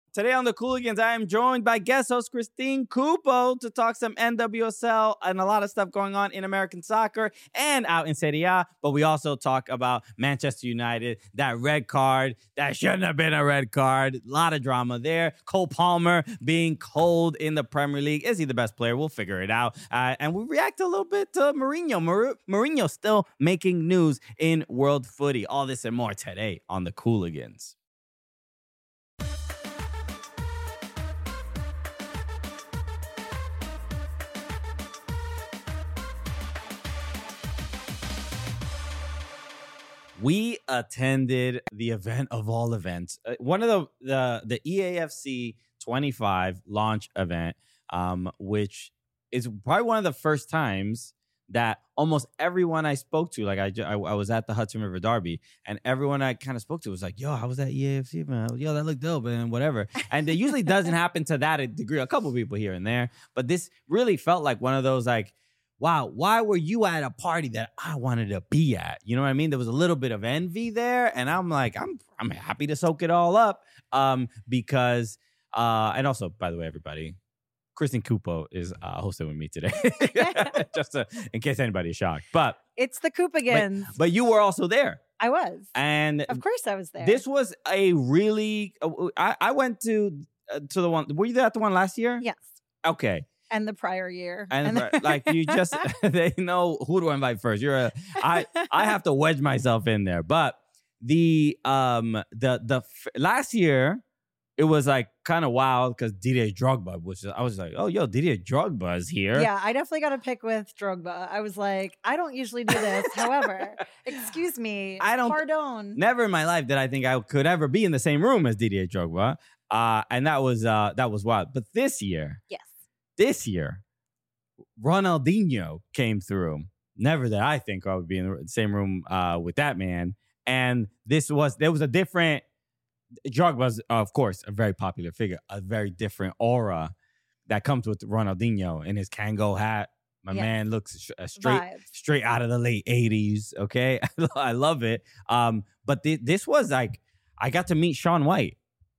Today on the Cooligans, I am joined by guest host Christine Cupo to talk some NWSL and a lot of stuff going on in American soccer and out in Serie A. But we also talk about Manchester United, that red card that shouldn't have been a red card. A lot of drama there. Cole Palmer being cold in the Premier League. Is he the best player? We'll figure it out. And we react a little bit to Mourinho. Mourinho still making news in world footy. All this and more today on the Cooligans. We attended the event of all events, one of the EAFC 25 launch event, which is probably one of the first times that almost everyone I spoke to, like I was at the Hudson River Derby, and everyone I kind of spoke to was like, "Yo, how was that EAFC man? Yo, that looked dope," and whatever. And it usually doesn't happen to that degree. A couple people here and there, but this really felt like one of those like, wow, why were you at a party that I wanted to be at? You know what I mean? There was a little bit of envy there, and I'm like, I'm happy to soak it all up, because and also, by the way, everybody, Christine Cupo is hosting with me today, just in case anybody's shocked. But it's the Coopagans. But you were also there. I was, and of course I was there. This was a really. I went to the one. Were you there at the one last year? Yes. Okay. And the prior year. And like you just, they know who to invite first. I have to wedge myself in there. But the last year, it was like kind of wild because Didier Drogba I was like, oh, yo, Didier Drogba is here. Yeah, I definitely got to pick with Drogba. I was like, I don't usually do this. However, excuse me, pardon. Never in my life did I think I could ever be in the same room as Didier Drogba. And that was wild. But this year. Yes. This year, Ronaldinho came through. Never that I think I would be in the same room with that man. And there was a different, Drogba's, of course, a very popular figure, a very different aura that comes with Ronaldinho in his Kango hat. My man looks straight out of the late 80s, okay? I love it. But this was like, I got to meet Shaun White.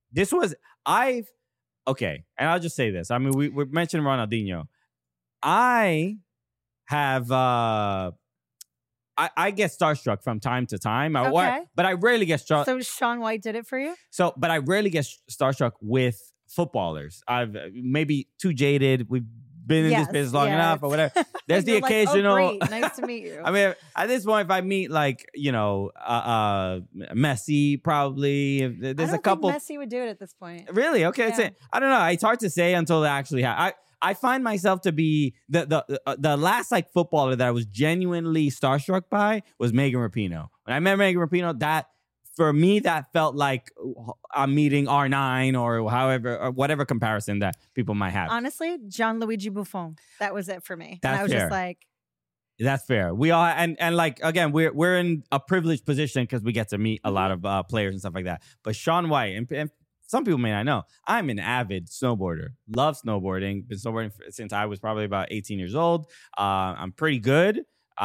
Okay, and I'll just say this. I mean, we're mentioning Ronaldinho. I have, I get starstruck from time to time. Okay. But I rarely get starstruck. So Shaun White did it for you? But I rarely get starstruck with footballers. I've maybe too jaded. We've been in this business long enough or whatever. There's the occasional. Like, oh, great. Nice to meet you. I mean, at this point, if I meet like, Messi, probably. There's a couple. Think Messi would do it at this point. Really? Okay. Yeah. I don't know. It's hard to say until it actually happens. I find myself to be the last like footballer that I was genuinely starstruck by was Megan Rapinoe. When I met Megan Rapinoe, that for me that felt like I'm meeting R9 or whatever comparison that people might have. Honestly, Gianluigi Buffon. That was it for me. That's and I was fair. Just like, that's fair. We all and like again, we're in a privileged position because we get to meet a lot of players and stuff like that. But Shaun White and some people may not know, I'm an avid snowboarder. Love snowboarding. Been snowboarding since I was probably about 18 years old. I'm pretty good. So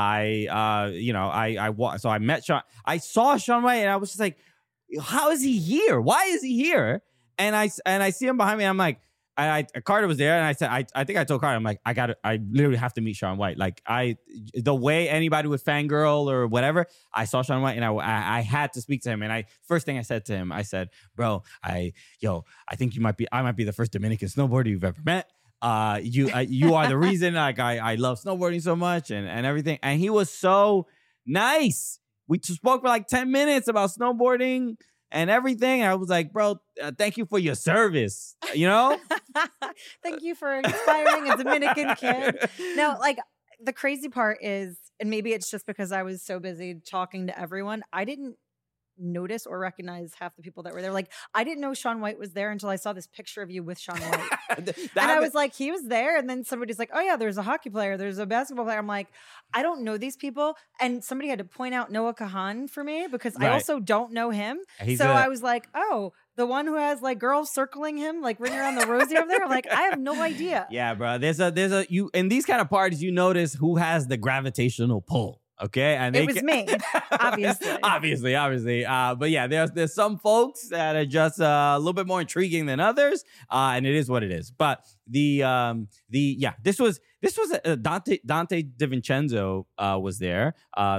I met Shaun. I saw Shaun White and I was just like, how is he here? Why is he here? And I see him behind me. And I'm like, Carter was there, and I said, I think I told Carter, I'm like, I literally have to meet Shaun White. Like the way anybody would fangirl or whatever, I saw Shaun White, and I had to speak to him. And first thing I said to him, I said, bro, I think I might be the first Dominican snowboarder you've ever met. You are the reason. Like I love snowboarding so much and everything. And he was so nice. We spoke for like 10 minutes about snowboarding and everything. And I was like, bro, thank you for your service. Thank you for inspiring a Dominican kid. No, like the crazy part is, and maybe it's just because I was so busy talking to everyone, I didn't notice or recognize half the people that were there. Like, I didn't know Shaun White was there until I saw this picture of you with Shaun White. And I was like, he was there. And then somebody's like, oh yeah, there's a hockey player. There's a basketball player. I'm like, I don't know these people. And somebody had to point out Noah Kahan for me because I also don't know him. I was like, oh, the one who has like girls circling him, like ringing around the rosy over there. I'm like, I have no idea. Yeah, bro. There's a you in these kind of parties, you notice who has the gravitational pull. Okay, and It was me, obviously. obviously. But yeah, there's some folks that are just a little bit more intriguing than others, and it is what it is. But this was Dante DiVincenzo was there.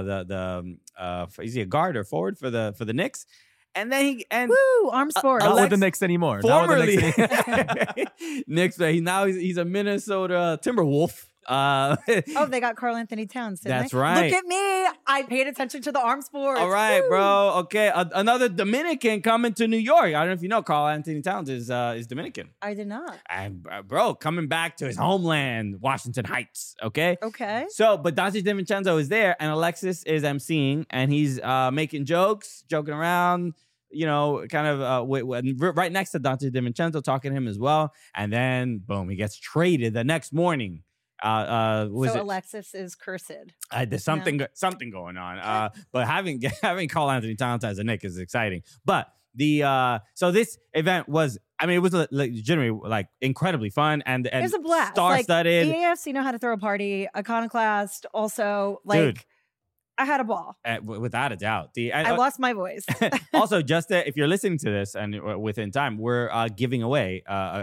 Is he a guard or forward for the Knicks? And then Woo, arm sport. Not with the Knicks anymore. Formerly, Knicks. He's a Minnesota Timberwolf. They got Karl Anthony Towns. That's they? right. Look at me. I paid attention to the arm sports. All right, Woo. bro. Okay, another Dominican coming to New York. I don't know if you know, Karl Anthony Towns is Dominican. I did not. And bro, coming back to his homeland, Washington Heights. Okay. Okay. But Dante DiVincenzo is there, and Alexis is emceeing, and he's making jokes, joking around. Kind of right next to Dante DiVincenzo, talking to him as well, and then boom, he gets traded the next morning. Alexis is cursed. There's something going on. But having Karl Anthony Towns as a Knick is exciting. But so this event was, it was legitimately incredibly fun and it was a blast. Star-studded. EAFC know how to throw a party. Iconoclast also Dude. I had a ball. Without a doubt. I lost my voice. Also, just if you're listening to this and within time, we're giving away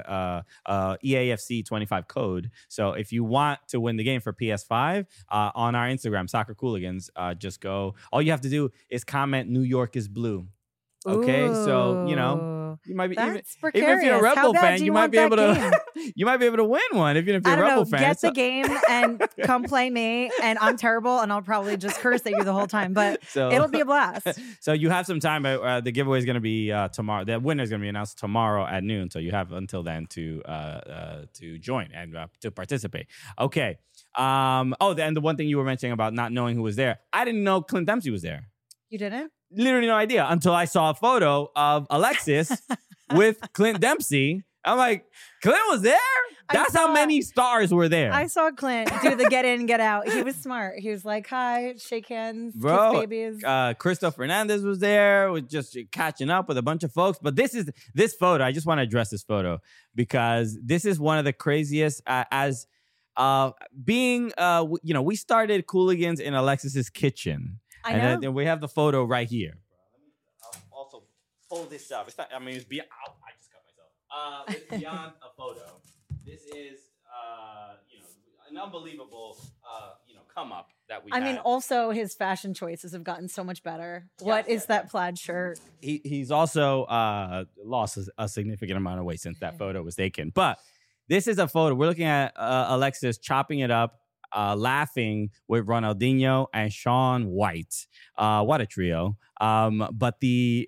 EAFC 25 code. So if you want to win the game for PS5 on our Instagram, Soccer Cooligans, just go. All you have to do is comment New York is blue. Okay, so you might be even if you're a Rebel fan, you might be able to you might be able to win one if you're a Rebel fan. Get the game and come play me, and I'm terrible, and I'll probably just curse at you the whole time. But it'll be a blast. So you have some time. The giveaway is going to be tomorrow. The winner is going to be announced tomorrow at noon. So you have until then to join and to participate. Okay. And the one thing you were mentioning about not knowing who was there, I didn't know Clint Dempsey was there. You didn't? Literally no idea until I saw a photo of Alexis with Clint Dempsey. I'm like, Clint was there? That's how many stars were there. I saw Clint do the get in, get out. He was smart. He was like, hi, shake hands, bro, kiss babies. Christoph Fernandez was there, was just catching up with a bunch of folks. But this photo, I just want to address this photo because this is one of the craziest we started Cooligans in Alexis's kitchen. I know. And then we have the photo right here. I'll also pull this up. It's not, it's beyond. I just cut myself. It's beyond a photo. This is, an unbelievable, come up that we. Also his fashion choices have gotten so much better. What is that plaid shirt? He's also lost a significant amount of weight since that photo was taken. But this is a photo. We're looking at Alexis chopping it up. Laughing with Ronaldinho and Shaun White. What a trio. But the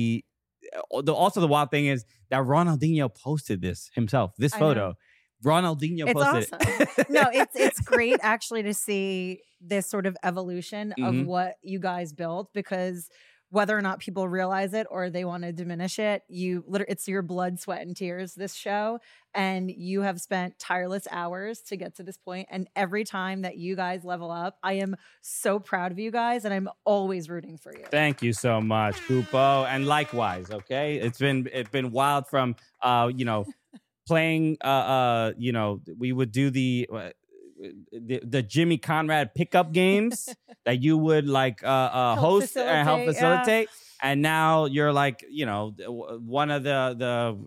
wild thing is that Ronaldinho posted this himself, this photo. Ronaldinho posted awesome. It. No, it's great actually to see this sort of evolution of what you guys built, because whether or not people realize it or they want to diminish it, it's your blood, sweat, and tears, this show. And you have spent tireless hours to get to this point. And every time that you guys level up, I am so proud of you guys, and I'm always rooting for you. Thank you so much, Kupo. And likewise, okay? It's been wild from playing we would do the Jimmy Conrad pickup games that you would host and help facilitate. Yeah. And now you're one of the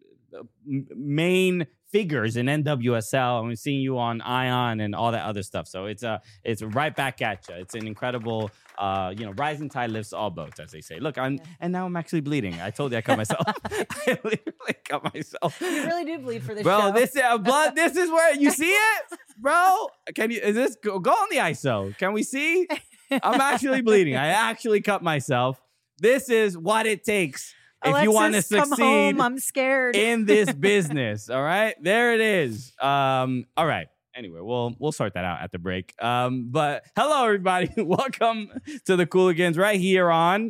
main figures in NWSL, and we've seen you on Ion and all that other stuff. So it's right back at you. It's an incredible, rising tide lifts all boats, as they say. Look, and now I'm actually bleeding. I told you I cut myself. I literally cut myself. You really do bleed for this show. Bro, this blood. This is where you see it, bro. Is this go on the ISO? Can we see? I'm actually bleeding. I actually cut myself. This is what it takes. Alexis, if you want to succeed, come home. I'm scared in this business. All right, there it is. All right. Anyway, we'll sort that out at the break. But hello, everybody. Welcome to the Cooligans right here on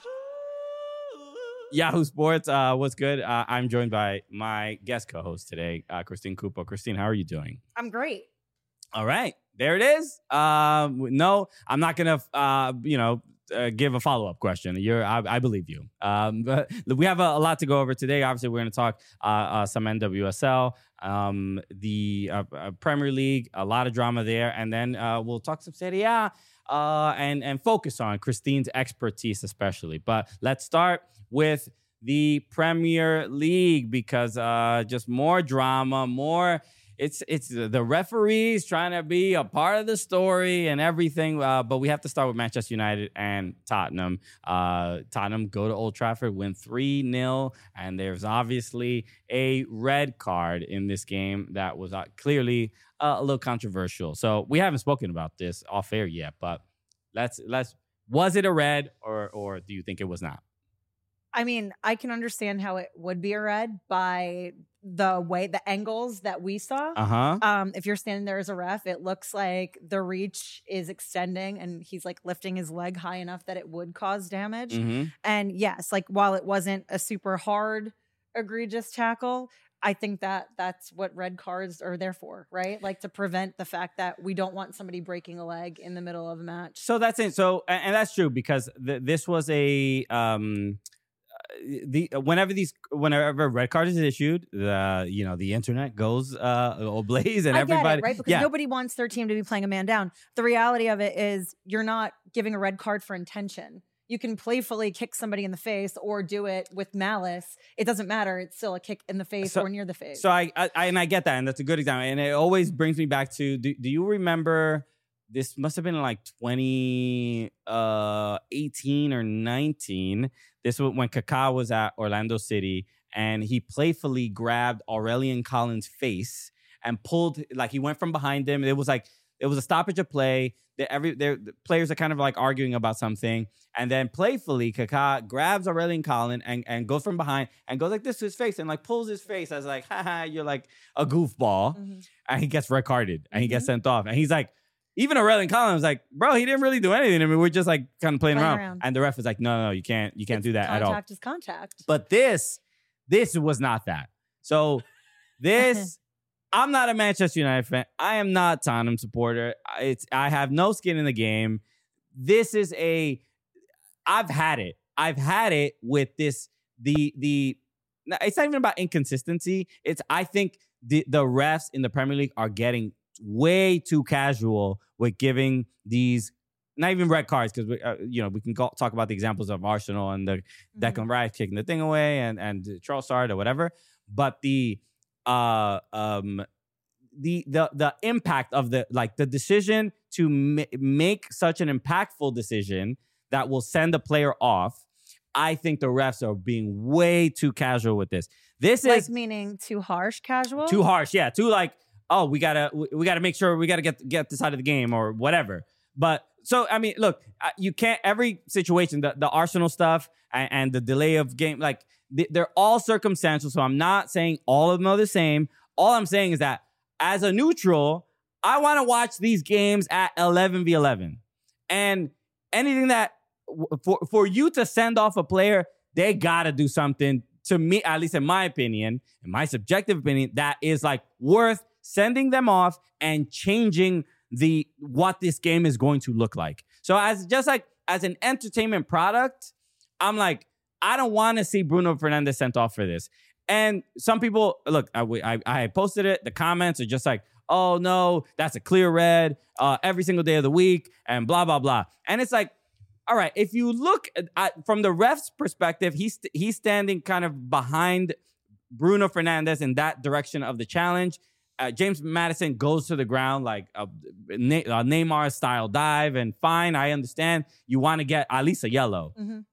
Yahoo Sports. What's good? I'm joined by my guest co-host today, Christine Kupo. Christine, how are you doing? I'm great. All right, there it is. No, I'm not gonna, give a follow-up question. I believe you. But we have a lot to go over today. Obviously, we're going to talk some NWSL, the Premier League, a lot of drama there, and then we'll talk some Serie A. and focus on Christine's expertise especially. But let's start with the Premier League because just more drama, more. It's the referees trying to be a part of the story and everything. But we have to start with Manchester United and Tottenham. Tottenham go to Old Trafford, win 3-0. And there's obviously a red card in this game that was clearly a little controversial. So we haven't spoken about this off air yet, but let's was it a red or do you think it was not? I mean, I can understand how it would be a red by the angles that we saw. If you're standing there as a ref, it looks like the reach is extending and he's like lifting his leg high enough that it would cause damage. And yes, like while it wasn't a super hard, egregious tackle, I think that that's what red cards are there for, right? Like to prevent the fact that we don't want somebody breaking a leg in the middle of a match. So that's it. So, and that's true because this was a, whenever red card is issued, the internet goes ablaze and everybody get it, right? Because nobody wants their team to be playing a man down. The reality of it is you're not giving a red card for intention. You can playfully kick somebody in the face or do it with malice. It doesn't matter. It's still a kick in the face or near the face. So I get that, and that's a good example. And it always brings me back to do you remember? This must have been like 2018 or 19. This was when Kaká was at Orlando City, and he playfully grabbed Aurelian Collins' face and pulled, like he went from behind him. It was a stoppage of play. The players are kind of like arguing about something, and then playfully Kaká grabs Aurelian Collins and goes from behind and goes like this to his face and like pulls his face as like, haha, you're like a goofball, and he gets red carded and he gets sent off, and he's like. Even Aurelian Collins was like, bro, he didn't really do anything. I mean, we're just like kind of playing around. And the ref was like, no, you can't do that at all. Contact is contact. But this was not that. So this, I'm not a Manchester United fan. I am not a Tottenham supporter. I have no skin in the game. This is I've had it. I've had it with this, it's not even about inconsistency. I think the refs in the Premier League are getting way too casual with giving these, not even red cards, because we can talk about the examples of Arsenal and the Declan Rice kicking the thing away and Trossard or whatever, but the impact of the decision to make such an impactful decision that will send a player off. I think the refs are being way too casual with this. This like is meaning too harsh, casual. Too harsh, yeah. Too like. Oh, we gotta make sure we gotta get this out of the game or whatever. But so I mean, look, you can't every situation the Arsenal stuff and the delay of game, like they're all circumstantial. So I'm not saying all of them are the same. All I'm saying is that as a neutral, I want to watch these games at 11v11, and anything that for you to send off a player, they gotta do something to me, at least in my opinion, in my subjective opinion, that is like worth sending them off and changing what this game is going to look like. So as an entertainment product, I'm like, I don't want to see Bruno Fernandes sent off for this. And some people, look, I posted it. The comments are just like, oh no, that's a clear red every single day of the week and blah, blah, blah. And it's like, all right, if you look at from the ref's perspective, he's standing kind of behind Bruno Fernandes in that direction of the challenge. James Maddison goes to the ground like a Neymar-style dive, and fine, I understand. You want to get at least a yellow.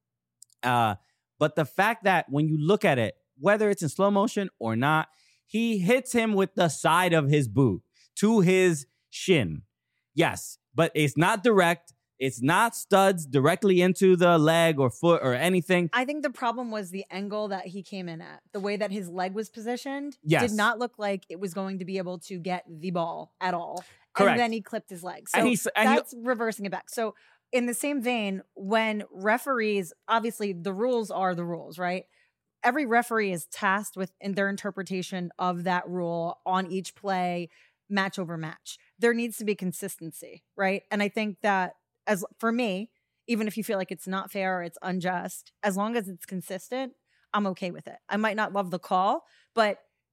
But the fact that when you look at it, whether it's in slow motion or not, he hits him with the side of his boot to his shin. Yes, but it's not direct. It's not studs directly into the leg or foot or anything. I think the problem was the angle that he came in at. The way that his leg was positioned did not look like it was going to be able to get the ball at all. Correct. And then he clipped his leg. So that's reversing it back. So in the same vein, when referees, obviously the rules are the rules, right? Every referee is tasked with in their interpretation of that rule on each play, match over match. There needs to be consistency, right? And I think that as for me, even if you feel like it's not fair or it's unjust, as long as it's consistent, I'm okay with it. I might not love the call, but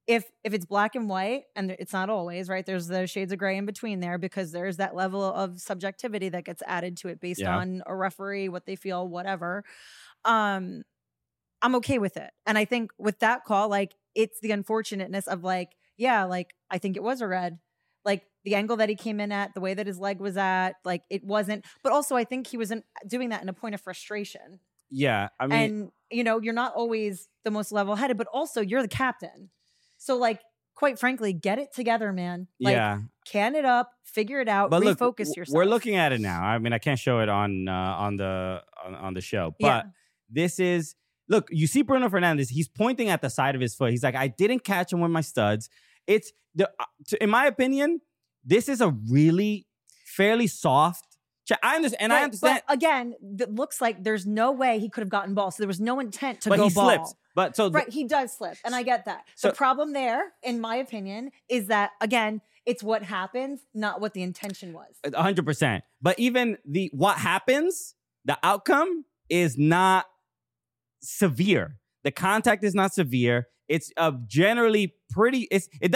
if it's black and white, and it's not always, right? There's the shades of gray in between there because there's that level of subjectivity that gets added to it based Yeah. on a referee, what they feel, whatever. I'm okay with it. And I think with that call, like, it's the unfortunateness of like, yeah, like, I think it was a red. Like, the angle that he came in at, the way that his leg was at, like, it wasn't. But also, I think he was doing that in a point of frustration. Yeah, I mean, And, you know, you're not always the most level-headed, but also you're the captain. So, like, quite frankly, get it together, man. Like, yeah. can it up, figure it out, But look, refocus yourself. we're looking at it now. I mean, I can't show it on the show, but this is, look, you see Bruno Fernandes. He's pointing at the side of his foot. He's like, I didn't catch him with my studs. It's in my opinion, this is a really fairly soft. I understand, and I understand. But again, it looks like there's no way he could have gotten ball, so there was no intent to but go he ball. slips. But so right, he does slip, and I get that. So, the problem there, in my opinion, is that again, it's what happens, not what the intention was. 100%. But even what happens, the outcome is not severe. The contact is not severe. It's generally pretty.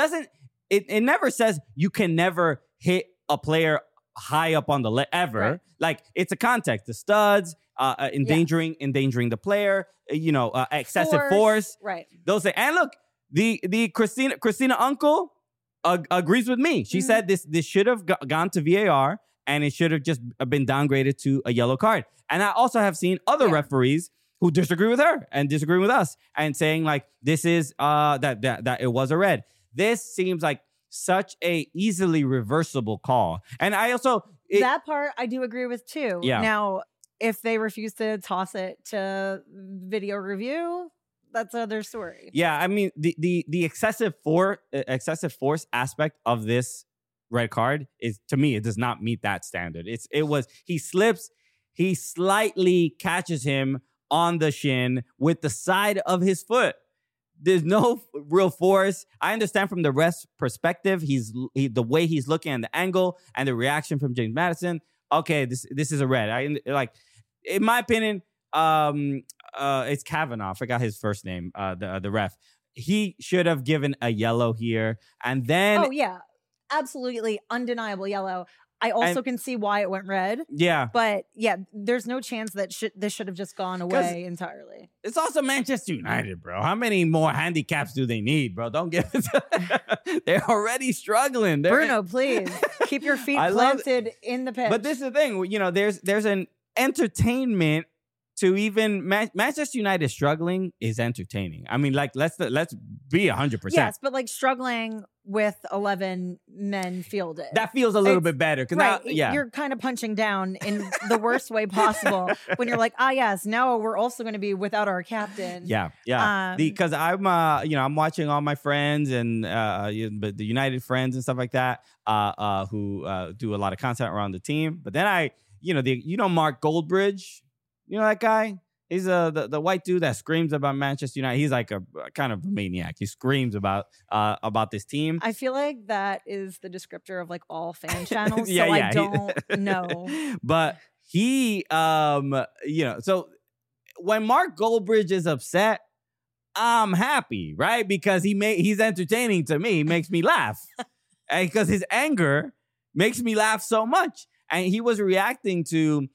It never says you can never hit a player high up on the leg ever. Right. Like, it's a contact. The studs, endangering the player. Excessive force. Right. Those things. And look, the Christina Uncle agrees with me. She said this should have gone to VAR and it should have just been downgraded to a yellow card. And I also have seen other referees who disagree with her and disagree with us and saying like this is that it was a red. This seems like such a easily reversible call. And I also that part I do agree with too. Yeah. Now, if they refuse to toss it to video review, that's another story. Yeah, I mean the excessive force aspect of this red card is, to me, it does not meet that standard. He slips, he slightly catches him on the shin with the side of his foot. There's no real force. I understand from the ref's perspective, the way he's looking at the angle and the reaction from James Maddison. Okay, this is a red. In my opinion, it's Kavanaugh. I forgot his first name. The ref. He should have given a yellow here, and then oh yeah, absolutely undeniable yellow. I also can see why it went red. Yeah. But yeah, there's no chance that this should have just gone away entirely. It's also Manchester United, bro. How many more handicaps do they need, bro? Don't get it. They're already struggling. Bruno, please keep your feet planted in the pitch. But this is the thing, there's an entertainment to even Manchester United struggling is entertaining. I mean, like, let's be 100%. Yes, but like struggling with 11 men fielded. That feels a little bit better. Right. You're kind of punching down in the worst way possible when you're like, yes, now we're also going to be without our captain. Yeah. Because I'm watching all my friends and the United friends and stuff like that who do a lot of content around the team. But then Mark Goldbridge. You know that guy? He's the white dude that screams about Manchester United. He's like a kind of a maniac. He screams about this team. I feel like that is the descriptor of like all fan channels. I don't know. But he, so when Mark Goldbridge is upset, I'm happy, right? Because he's entertaining to me. He makes me laugh, and because his anger makes me laugh so much. And he was reacting to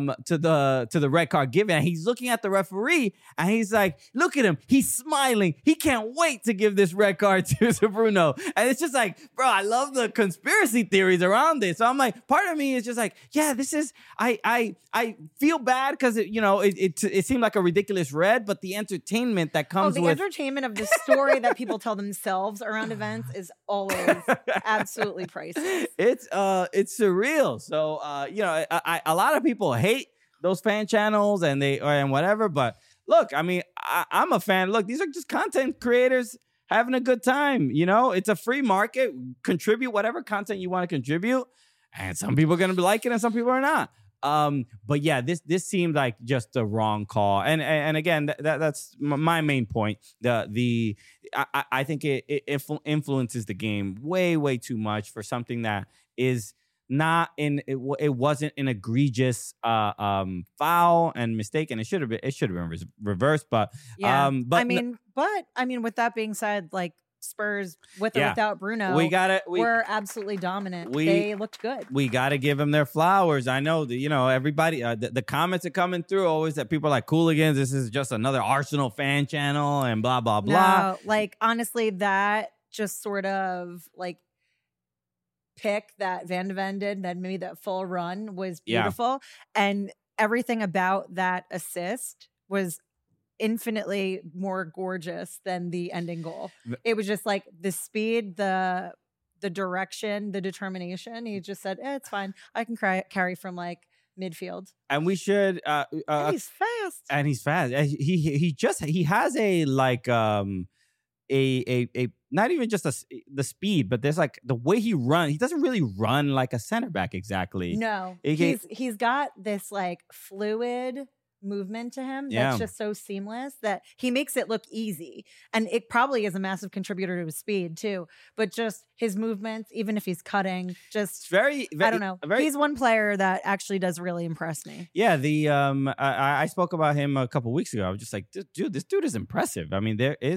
the red card given. And he's looking at the referee and he's like, look at him. He's smiling. He can't wait to give this red card to Bruno. And it's just like, bro, I love the conspiracy theories around this. So I'm like, part of me is just like, yeah, this is, I feel bad because it seemed like a ridiculous red, but the entertainment that comes with entertainment of the story that people tell themselves around events is always absolutely priceless. It's surreal. So a lot of people hate those fan channels and whatever, but look, I mean, I'm a fan. Look, these are just content creators having a good time. It's a free market. Contribute whatever content you want to contribute, and some people are going to be liking it and some people are not. But yeah, this seemed like just the wrong call. And again, that's my main point. I think it influences the game way too much for something that is not it wasn't an egregious foul and mistake, and it should have been reversed. But yeah, but with that being said, like, Spurs with or Yeah. without Bruno we were absolutely dominant. we- They looked good. we got to give them their flowers. I know that, everybody, the comments are coming through always that people are like Cooligans. This is just another Arsenal fan channel and blah, blah, blah. No, like honestly, that just sort of like pick that Van de Ven did, that maybe that full run was Yeah. beautiful. And everything about that assist was infinitely more gorgeous than the ending goal. It was just like the speed, the direction, the determination. He just said, it's fine. I can carry from like midfield. And we should, And he's fast. and he's fast. He has a like, a not even just the speed, but there's like the way he runs. He doesn't really run like a center back exactly. No, He- he's got this like fluid movement to him Yeah. that's just so seamless that he makes it look easy. And it probably is a massive contributor to his speed too. But just his movements, even if he's cutting, It's just very, I don't know. Very, He's one player that actually does really impress me. yeah, I spoke about him a couple weeks ago. I was just like, dude, this dude is impressive. I mean,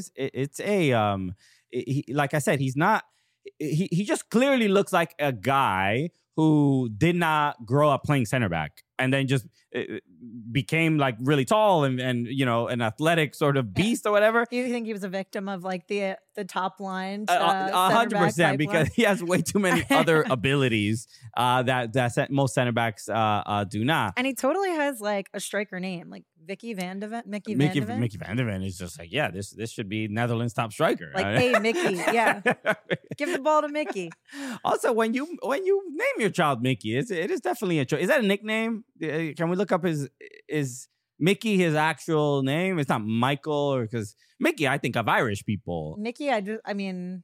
like I said, he's not. He just clearly looks like a guy who did not grow up playing center back and then just became like really tall and an athletic sort of beast or whatever. Do you think he was a victim of like the top line? 100%, because he has way too many other abilities that most center backs do not. And he totally has like a striker name, like Mickey Van de Ven. Mickey Van de Ven is just like, yeah, this should be Netherlands' top striker. Like, hey, Mickey, yeah, give the ball to Mickey. Also, when you name your child Mickey, it is definitely a choice. Is that a nickname? Can we look up is Mickey his actual name? It's not Michael, or because Mickey, I think of Irish people. Mickey, I don't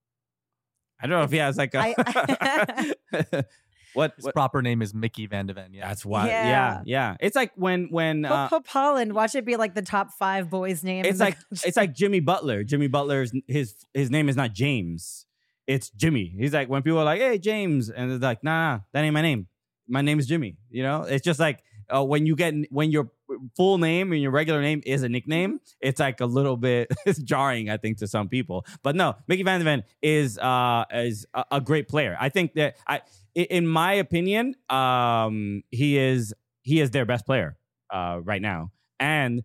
know if he has like a what His proper name is Mickey Van de Ven. Yeah, that's why. Yeah. Yeah. It's like when Holland, watch it be like the top 5 boys' name. it's like Jimmy Butler. Jimmy Butler's his name is not James. It's Jimmy. He's like, when people are like, hey, James, and they're like, nah, that ain't my name. My name is Jimmy. It's just like when your full name and your regular name is a nickname, it's like a little bit it's jarring, I think, to some people. But no, Mickey Van de Ven is a great player. I think that in my opinion, he is their best player right now, and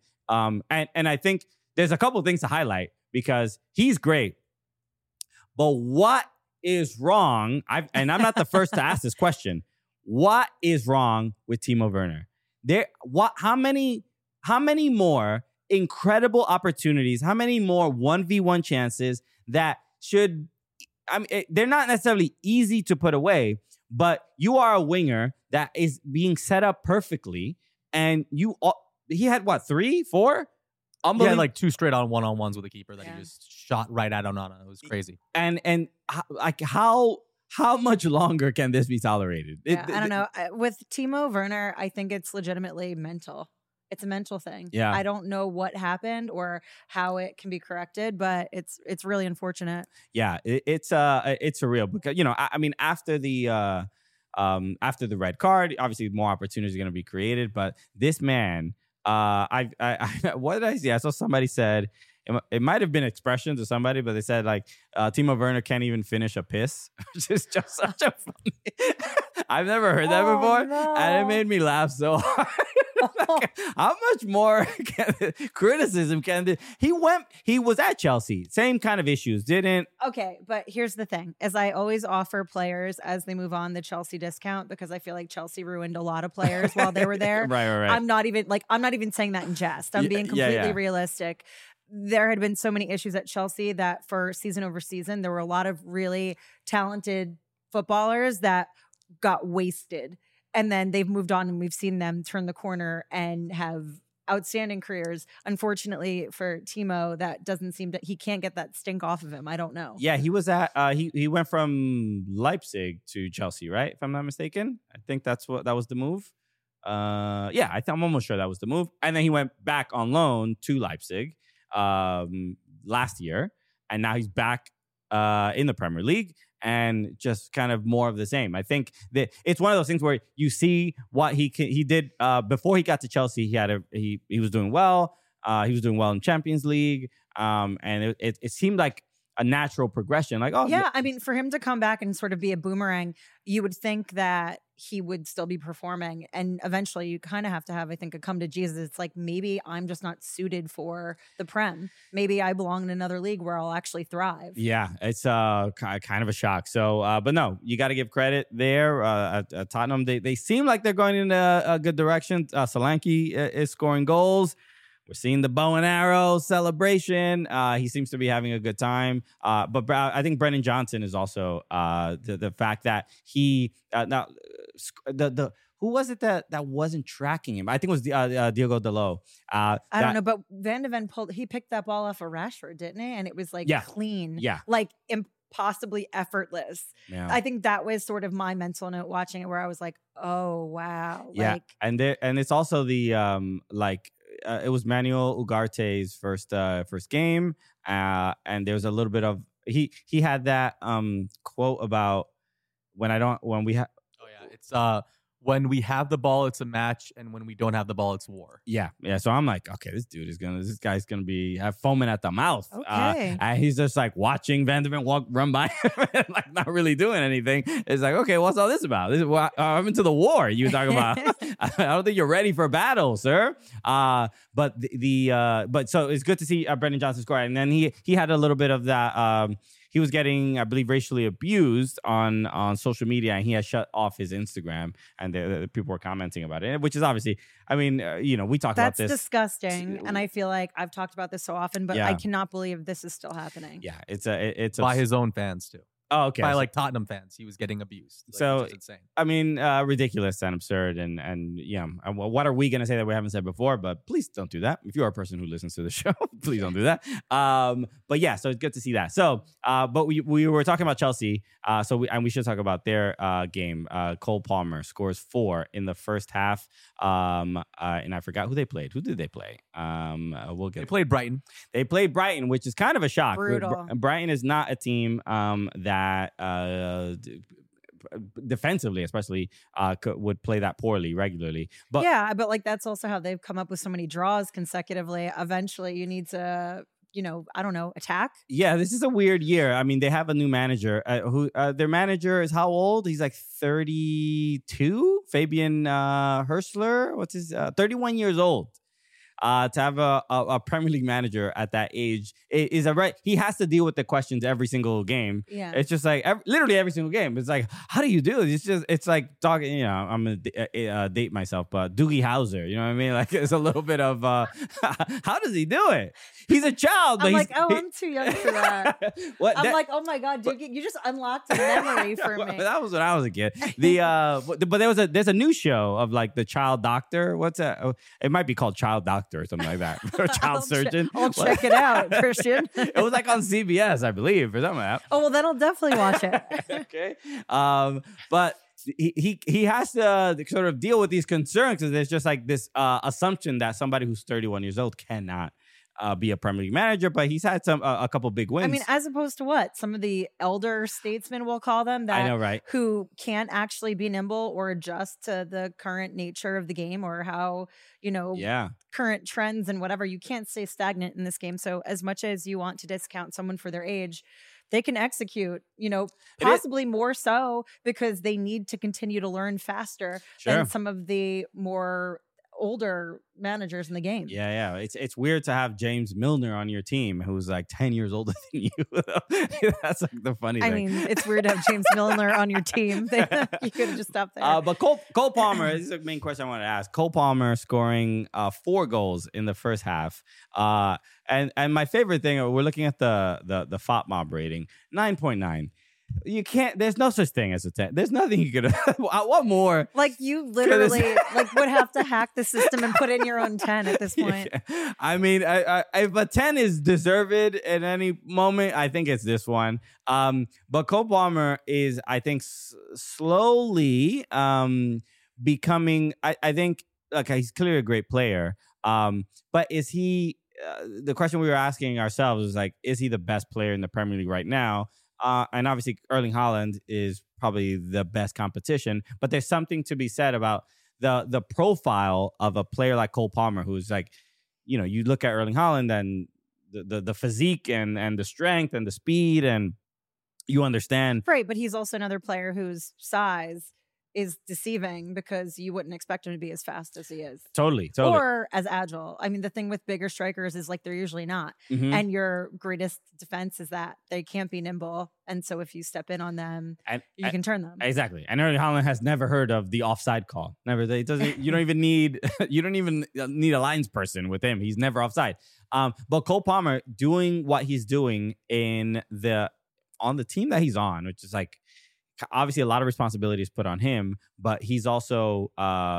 I think there's a couple of things to highlight because he's great. But what is wrong? I'm not the first to ask this question. What is wrong with Timo Werner? How many more incredible opportunities? How many more 1v1 chances that should? I mean, they're not necessarily easy to put away, but you are a winger that is being set up perfectly, and he had what 3, 4? He had like 2 straight on one-on-ones with the keeper that he just shot right at Onana. It was crazy. And like how much longer can this be tolerated? I don't know. With Timo Werner, I think it's legitimately mental. It's a mental thing. Yeah. I don't know what happened or how it can be corrected, but it's really unfortunate. Yeah, it's surreal because I mean after the red card, obviously more opportunities are going to be created, but this man, I what did I see? I saw somebody said. It might have been expressions or somebody, but they said like Timo Werner can't even finish a piss, which is just such a funny. I've never heard that before, and it made me laugh so hard. Like, how much more criticism can he was at Chelsea, same kind of issues, didn't? Okay, but here's the thing: as I always offer players as they move on the Chelsea discount because I feel like Chelsea ruined a lot of players while they were there. Right. I'm not even saying that in jest. I'm being completely realistic. There had been so many issues at Chelsea that for season over season, there were a lot of really talented footballers that got wasted. And then they've moved on and we've seen them turn the corner and have outstanding careers. Unfortunately for Timo, that doesn't seem to, he can't get that stink off of him. I don't know. Yeah, he was at, he went from Leipzig to Chelsea, right? If I'm not mistaken. I think that was the move. Yeah, I'm almost sure that was the move. And then he went back on loan to Leipzig last year, and now he's back in the Premier League, and just kind of more of the same. I think that it's one of those things where you see what he did before he got to Chelsea. He was doing well. He was doing well in Champions League, and it seemed like a natural progression. Like, oh yeah, I mean, for him to come back and sort of be a boomerang, you would think that he would still be performing. And eventually you kind of have to have, I think, a come to Jesus. It's like, maybe I'm just not suited for the Prem. Maybe I belong in another league where I'll actually thrive. Yeah, it's kind of a shock. So, but no, you got to give credit there. At Tottenham, they seem like they're going in a good direction. Solanke is scoring goals. We're seeing the bow and arrow celebration. He seems to be having a good time. But I think Brennan Johnson is also the fact that he now who was it that wasn't tracking him? I think it was Diogo Dalot. I don't know, but Van de Ven he picked that ball off of Rashford, didn't he? And it was like clean, like impossibly effortless. Yeah. I think that was sort of my mental note watching it, where I was like, oh wow, yeah, like, and it's also the it was Manuel Ugarte's first game, and there was a little bit of he had that quote about when we have. Oh yeah, it's when we have the ball, it's a match, and when we don't have the ball, it's war. Yeah. So I'm like, okay, this guy's gonna have foaming at the mouth. Okay. And he's just like watching Van de Ven run by him and like not really doing anything. It's like, okay, what's all this about? I'm into the war you were talking about. I don't think you're ready for battle, sir. But but so it's good to see Brennan Johnson score, and then he had a little bit of that. He was getting, I believe, racially abused on social media, and he has shut off his Instagram, and the people were commenting about it, which is obviously, I mean, we talk about this. That's disgusting, and I feel like I've talked about this so often, but Yeah. I cannot believe this is still happening. Yeah, it's By his own fans too. Oh, okay. By like Tottenham fans, he was getting abused. Like, So, which is insane. I mean, ridiculous and absurd, and yeah. What are we gonna say that we haven't said before? But please don't do that. If you are a person who listens to the show, please don't do that. But yeah, so it's good to see that. So, but we were talking about Chelsea. So we should talk about their game. Cole Palmer scores 4 in the first half. And I forgot who they played. Who did they play? We'll get. They played Brighton. They played Brighton, which is kind of a shock. Brutal. Brighton is not a team that defensively, especially, would play that poorly regularly. But yeah, but like that's also how they've come up with so many draws consecutively. Eventually, you need to, I don't know, attack. yeah, this is a weird year. I mean, they have a new manager. Who their manager is how old? He's like 32. Fabian Hirschler. What's his? 31 years old. To have a Premier League manager at that age is a right. He has to deal with the questions every single game. Yeah. It's just like literally every single game. It's like, how do you do it? It's like talking. I'm gonna date myself, but Doogie Howser. You know what I mean? Like it's a little bit of how does he do it? He's a child. But I'm like, I'm too young for that. What? I'm like, oh my god, dude, you just unlocked a memory for me. That was when I was a kid. But there's a new show of like the child doctor. What's that? Oh, it might be called Child Doctor or something like that. Or child surgeon. I'll check it out, Christian. It was like on CBS, I believe, or something like that. Oh well, then I'll definitely watch it. Okay. But he has to sort of deal with these concerns because there's just like this assumption that somebody who's 31 years old cannot be a Premier League manager, but he's had a couple big wins. I mean, as opposed to what? Some of the elder statesmen, we'll call them, that I know, right? who can't actually be nimble or adjust to the current nature of the game or how, Yeah. current trends and whatever. You can't stay stagnant in this game. So as much as you want to discount someone for their age, they can execute, possibly more so because they need to continue to learn faster than some of the more older managers in the game. Yeah. It's weird to have James Milner on your team who's like 10 years older than you. That's like the funny thing. I mean, it's weird to have James Milner on your team. You could have just stopped there. But Cole Palmer, this is the main question I wanted to ask. Cole Palmer scoring 4 goals in the first half. And my favorite thing, we're looking at the FOTMOB rating, 9.9. You can't. There's no such thing as a 10. There's nothing you could. What more? Like you literally would have to hack the system and put in your own 10 at this point. Yeah. I mean, if a 10 is deserved at any moment, I think it's this one. But Cole Palmer is, I think, slowly becoming. I think he's clearly a great player. But is he? The question we were asking ourselves is like, is he the best player in the Premier League right now? And obviously, Erling Haaland is probably the best competition. But there's something to be said about the profile of a player like Cole Palmer, who's like, you look at Erling Haaland and the physique and the strength and the speed, and you understand. Right, but he's also another player whose size is deceiving because you wouldn't expect him to be as fast as he is. Totally. Or as agile. I mean, the thing with bigger strikers is like they're usually not. Mhm. And your greatest defense is that they can't be nimble. And so if you step in on them, you can turn them. Exactly. And Erling Haaland has never heard of the offside call. Never. It doesn't. You don't even need. You don't even need a lines person with him. He's never offside. But Cole Palmer doing what he's doing on the team that he's on, which is like obviously a lot of responsibilities put on him, but he's also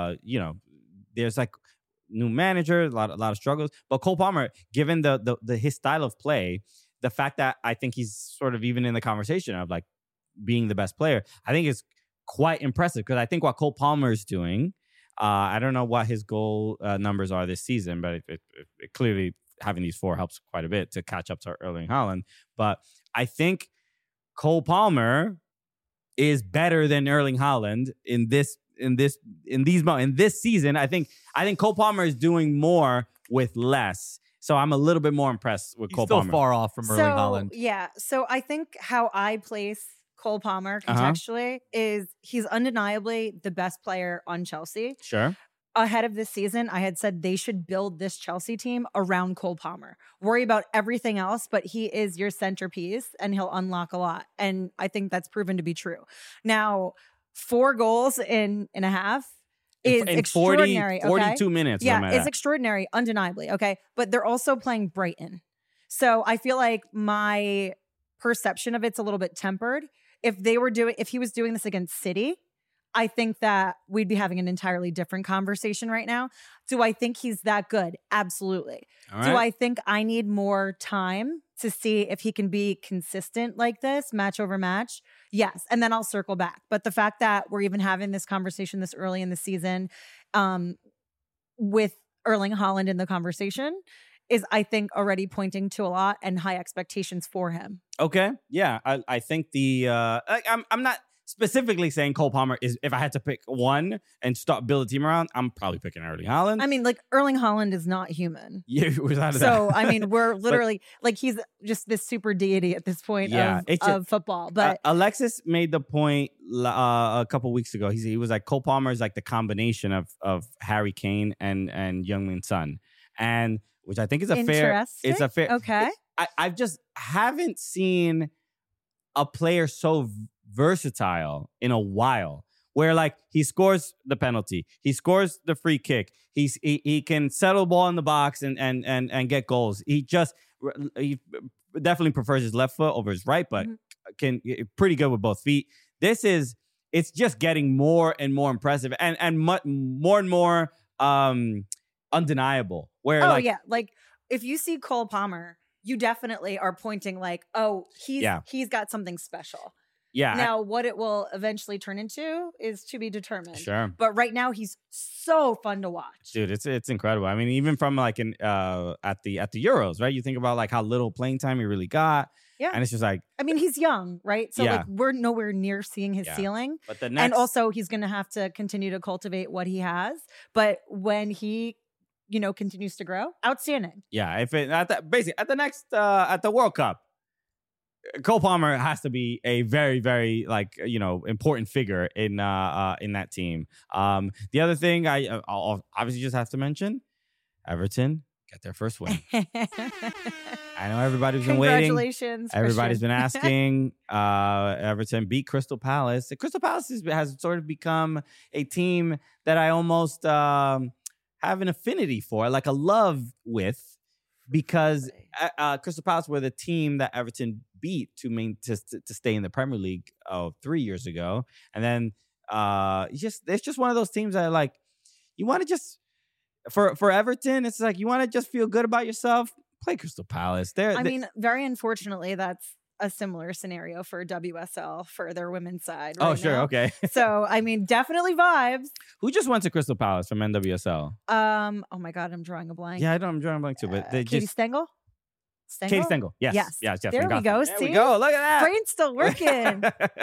there's like new manager, a lot of struggles. But Cole Palmer, given his style of play, the fact that I think he's sort of even in the conversation of like being the best player, I think is quite impressive, because I think what Cole Palmer is doing, I don't know what his goal numbers are this season, but it clearly having these 4 helps quite a bit to catch up to Erling Haaland. But I think Cole Palmer is better than Erling Haaland in this season. I think Cole Palmer is doing more with less. So I'm a little bit more impressed with Cole Palmer. He's still far off from Erling Haaland. Yeah. So I think how I place Cole Palmer contextually is he's undeniably the best player on Chelsea. Sure. Ahead of this season, I had said they should build this Chelsea team around Cole Palmer. Worry about everything else, but he is your centerpiece and he'll unlock a lot. And I think that's proven to be true. Now, 4 goals in a half is extraordinary. 42 minutes. Yeah, it's extraordinary, undeniably. Okay. But they're also playing Brighton. So I feel like my perception of it's a little bit tempered. If he was doing this against City, I think that we'd be having an entirely different conversation right now. Do I think he's that good? Absolutely. All right. Do I think I need more time to see if he can be consistent like this, match over match? Yes. And then I'll circle back. But the fact that we're even having this conversation this early in the season with Erling Haaland in the conversation is, I think, already pointing to a lot and high expectations for him. Okay. Yeah. I think I'm not specifically saying Cole Palmer is, if I had to pick one and build a team around, I'm probably picking Erling Haaland. I mean, like, Erling Haaland is not human. Yeah, without that. So, I mean, we're literally, like, he's just this super deity at this point of football. But Alexis made the point a couple weeks ago. He was like, Cole Palmer is like the combination of Harry Kane and Heung-min Son. And which I think is a fair. Okay. I just haven't seen a player so versatile in a while, where like he scores the penalty, he scores the free kick, he can settle ball in the box and get goals. He definitely prefers his left foot over his right, but can pretty good with both feet. It's just getting more and more impressive and more and more undeniable. Where like if you see Cole Palmer, you definitely are pointing like, oh, he's got something special. Yeah. Now, what it will eventually turn into is to be determined. Sure. But right now, he's so fun to watch, dude. It's incredible. I mean, even from like at the Euros, right? You think about like how little playing time he really got. Yeah. And it's just like, I mean, he's young, right? So like we're nowhere near seeing his ceiling. But the next, and also he's going to have to continue to cultivate what he has. But when he continues to grow, outstanding. Yeah, if it at the World Cup, Cole Palmer has to be a very, very important figure in that team. The other thing I'll obviously just have to mention, Everton get their first win. I know everybody's been waiting. Congratulations, everybody's been asking. Everton beat Crystal Palace. Crystal Palace has sort of become a team that I almost have an affinity for, like a love with, because Crystal Palace were the team that Everton beat to stay in the Premier League 3 years ago. And then it's just one of those teams that like, you want to just, for Everton, it's like you want to just feel good about yourself, play Crystal Palace. I mean, very unfortunately, that's a similar scenario for WSL for their women's side. Right now. Okay. So, I mean, definitely vibes. Who just went to Crystal Palace from NWSL? Oh my God, I'm drawing a blank. Yeah, I know I'm drawing a blank too, but Katie Stengel? Katie Stengel. Yes. There we go. There we go. Look at that. Brain's still working.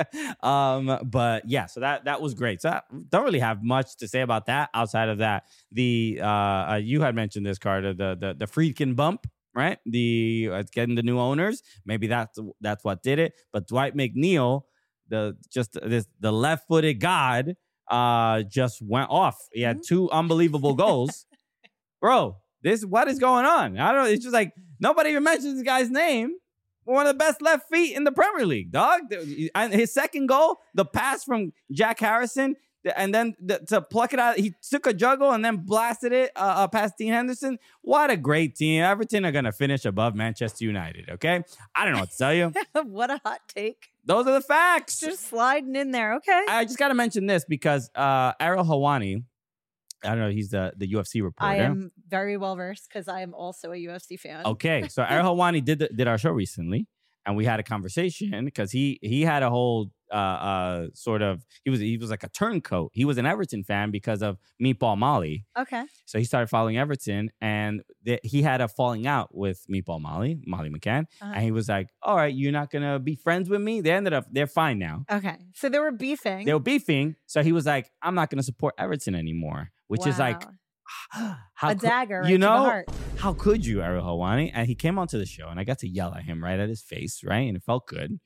But yeah, so that was great. So I don't really have much to say about that outside of that. You had mentioned this, Carter, the Friedkin bump. right? Getting the new owners. Maybe that's what did it. But Dwight McNeil, the left-footed god, just went off. He had 2 unbelievable goals. Bro, what is going on? I don't know. It's just like nobody even mentions this guy's name. One of the best left feet in the Premier League, dog. And his second goal, the pass from Jack Harrison, and then to pluck it out, he took a juggle and then blasted it past Dean Henderson. What a great team. Everton are going to finish above Manchester United, okay? I don't know what to tell you. What a hot take. Those are the facts. Just sliding in there, okay? I just got to mention this because Ariel Helwani, I don't know, he's the UFC reporter. I am very well versed because I am also a UFC fan. Okay, so Ariel Helwani did our show recently, and we had a conversation because he had a whole sort of he was like a turncoat. He was an Everton fan because of Meatball Molly. Okay. So he started following Everton, and he had a falling out with Meatball Molly McCann, and he was like, "All right, you're not gonna be friends with me." They're fine now. Okay, so they were beefing. They were beefing. So he was like, "I'm not gonna support Everton anymore," which is like a dagger, right, you to the know, heart. how could you, Ariel Helwani? And he came onto the show, and I got to yell at him right at his face, right, and it felt good.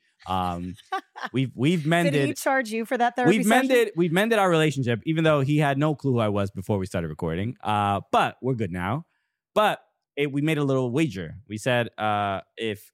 We've mended. Did he charge you for that therapy session? We've mended our relationship, even though he had no clue who I was before we started recording. But we're good now. But we made a little wager. We said if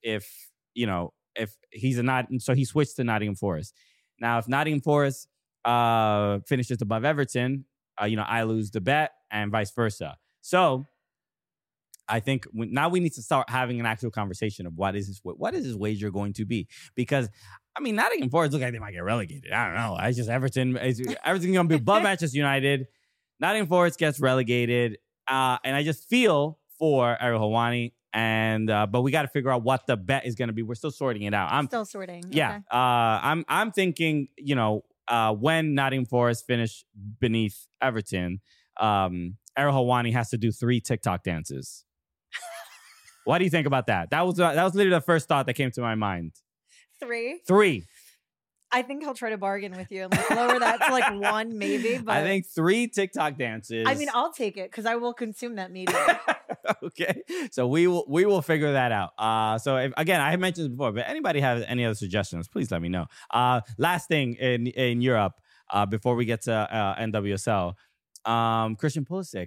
he's so he switched to Nottingham Forest. Now, if Nottingham Forest finishes above Everton, I lose the bet, and vice versa. So I think now we need to start having an actual conversation of what is this wager going to be? Because I mean, Nottingham Forest look like they might get relegated. I don't know. It's just Everything's going to be above Manchester United. Nottingham Forest gets relegated, and I just feel for Ariel Helwani. And but we got to figure out what the bet is going to be. We're still sorting it out. I'm still sorting. Yeah. Okay. I'm thinking. When Nottingham Forest finish beneath Everton, Ariel Helwani has to do 3 TikTok dances. What do you think about that? That was literally the first thought that came to my mind. 3. 3. I think he'll try to bargain with you and lower that to 1 maybe. But I think 3 TikTok dances. I mean, I'll take it because I will consume that media. Okay, so we will figure that out. So again, I have mentioned this before, but anybody have any other suggestions? Please let me know. Last thing in Europe before we get to NWSL, Christian Pulisic.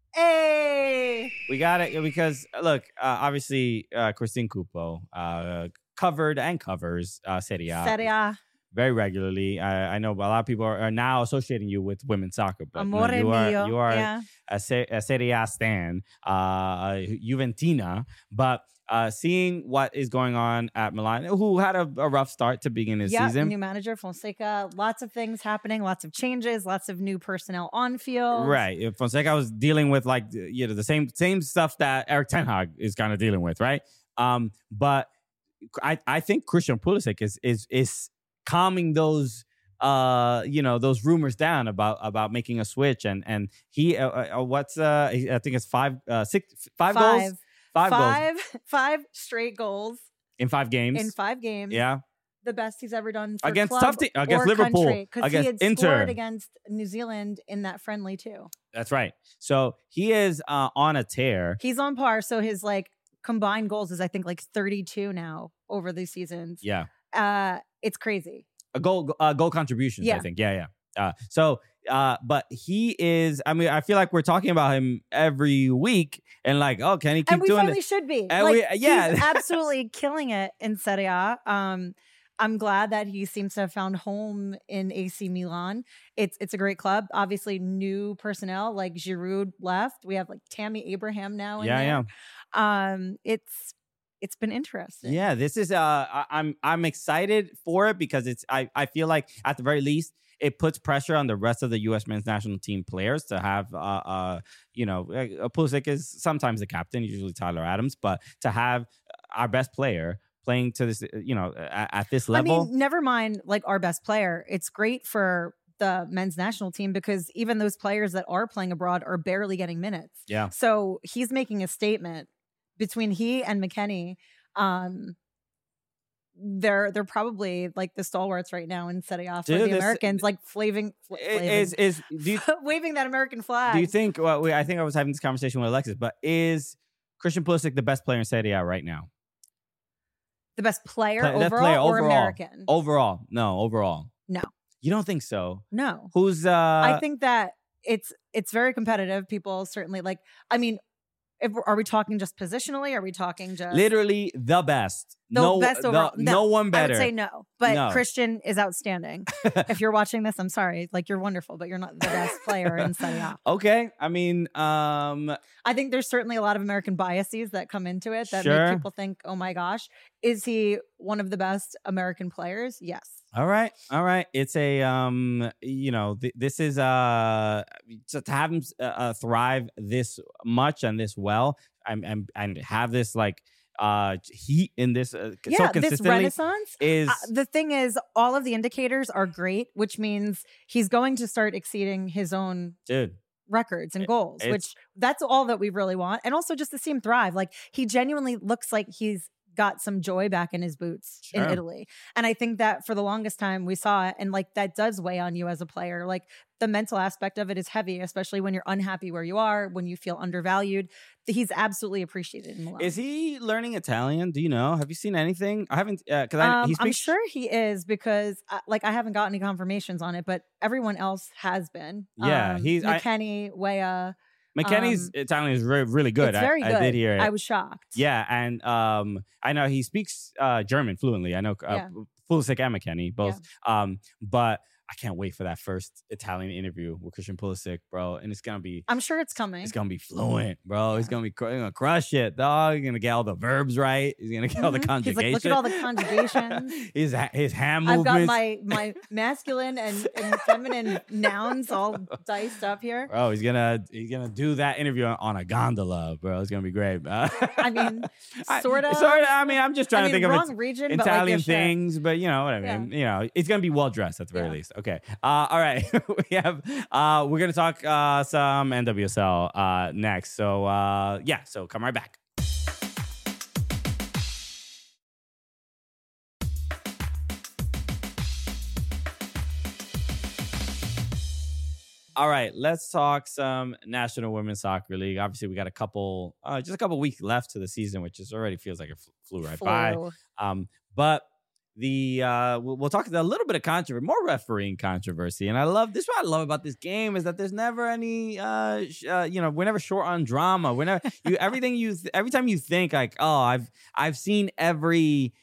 Hey, we got it because look, obviously Christine Cupo covered and covers Serie A very regularly. I know a lot of people are now associating you with women's soccer, but Amore mio. You are yeah. a Serie A stan, Juventina, but seeing what is going on at Milan, who had a rough start to begin the season. New manager, Fonseca, lots of things happening, lots of changes, lots of new personnel on field. Right. Fonseca was dealing with the same stuff that Eric Ten Hag is kind of dealing with, right? But I think Christian Pulisic is calming those those rumors down about making a switch, and he I think it's five goals. 5 straight goals in 5 games. In 5 games. Yeah. The best he's ever done for against club tough team, against or Liverpool, because he had Inter. scored against New Zealand in that friendly too. That's right. So he is on a tear. He's on par. So his combined goals is I think 32 now over these seasons. Yeah. It's crazy. A goal contributions, yeah. I think. Yeah. But he is, I mean, I feel like we're talking about him every week and can he keep doing it? And we finally should be. He's absolutely killing it in Serie A. I'm glad that he seems to have found home in AC Milan. It's a great club. Obviously, new personnel like Giroud left. We have Tammy Abraham now in there. Yeah. It's been interesting. Yeah, this is I'm excited for it because I feel like at the very least it puts pressure on the rest of the U.S. men's national team players to have Pulisic is sometimes the captain, usually Tyler Adams, but to have our best player playing to this at this level. I mean, never mind our best player. It's great for the men's national team because even those players that are playing abroad are barely getting minutes. Yeah. So he's making a statement. Between he and McKennie, they're probably the stalwarts right now in Serie A for the Americans, waving that American flag. Do you think? Well, I think I was having this conversation with Alexis, but is Christian Pulisic the best player in Serie A right now? The best player Best overall player or overall. American? Overall. No, overall. No. You don't think so? No. Who's I think that it's very competitive. People certainly are we talking just positionally? Are we talking just literally the best? the best overall? No one better. I would say no, but No. Christian is outstanding. If you're watching this, I'm sorry. Like, you're wonderful, but you're not the best player in Serie A. Okay. I mean, I think there's certainly a lot of American biases that come into it that Sure. make people think, oh my gosh, is he one of the best American players? Yes. all right. It's a this is to have him thrive this much and this well, and have this like heat in this so Yeah, this consistently renaissance. is The thing is, all of the indicators are great, which means he's going to start exceeding his own dude. records and goals, it's- which that's all that we really want. And also just to see him thrive. Like, he genuinely looks like he's got some joy back in his boots in Sure. Italy. And I think that for the longest time we saw it, and like that does weigh on you as a player. Like, the mental aspect of it is heavy, especially when you're unhappy where you are, when you feel undervalued. He's absolutely appreciated in Milan. Is he learning Italian? Do you know? Have you seen anything? I haven't because he I'm speaks. sure he is, because I haven't got any confirmations on it, but everyone else has been. Yeah, McKennie, Weah. McKennie's Italian is really good. It's very good. I did hear it. I was shocked. Yeah, and I know he speaks German fluently. I know Yeah. Pulisic and McKennie both. But I can't wait for that first Italian interview with Christian Pulisic, bro. And it's gonna be I'm sure it's coming. fluent, bro. He's gonna be gonna crush it, dog. He's gonna get all the verbs right. He's gonna get all the He's conjugation. like, look at all the conjugations. his hand I've movements. got my masculine and feminine nouns all diced up here. Bro, he's gonna do that interview on a gondola, bro. It's gonna be great. I mean, sort of. I mean, I'm just trying to think wrong of region, Italian but like, things, but you know what I mean. You know, it's gonna be well dressed at the very Yeah. least. Okay. All right. We have. We're gonna talk some NWSL next. So So come right back. All right, let's talk some National Women's Soccer League. Obviously, we got just a couple weeks left to the season, which just already feels like it flew right by. But we'll talk a little bit of controversy, more refereeing controversy, and what I love about this game is that there's never any, we're never short on drama. We're never every time you think like, oh, I've seen every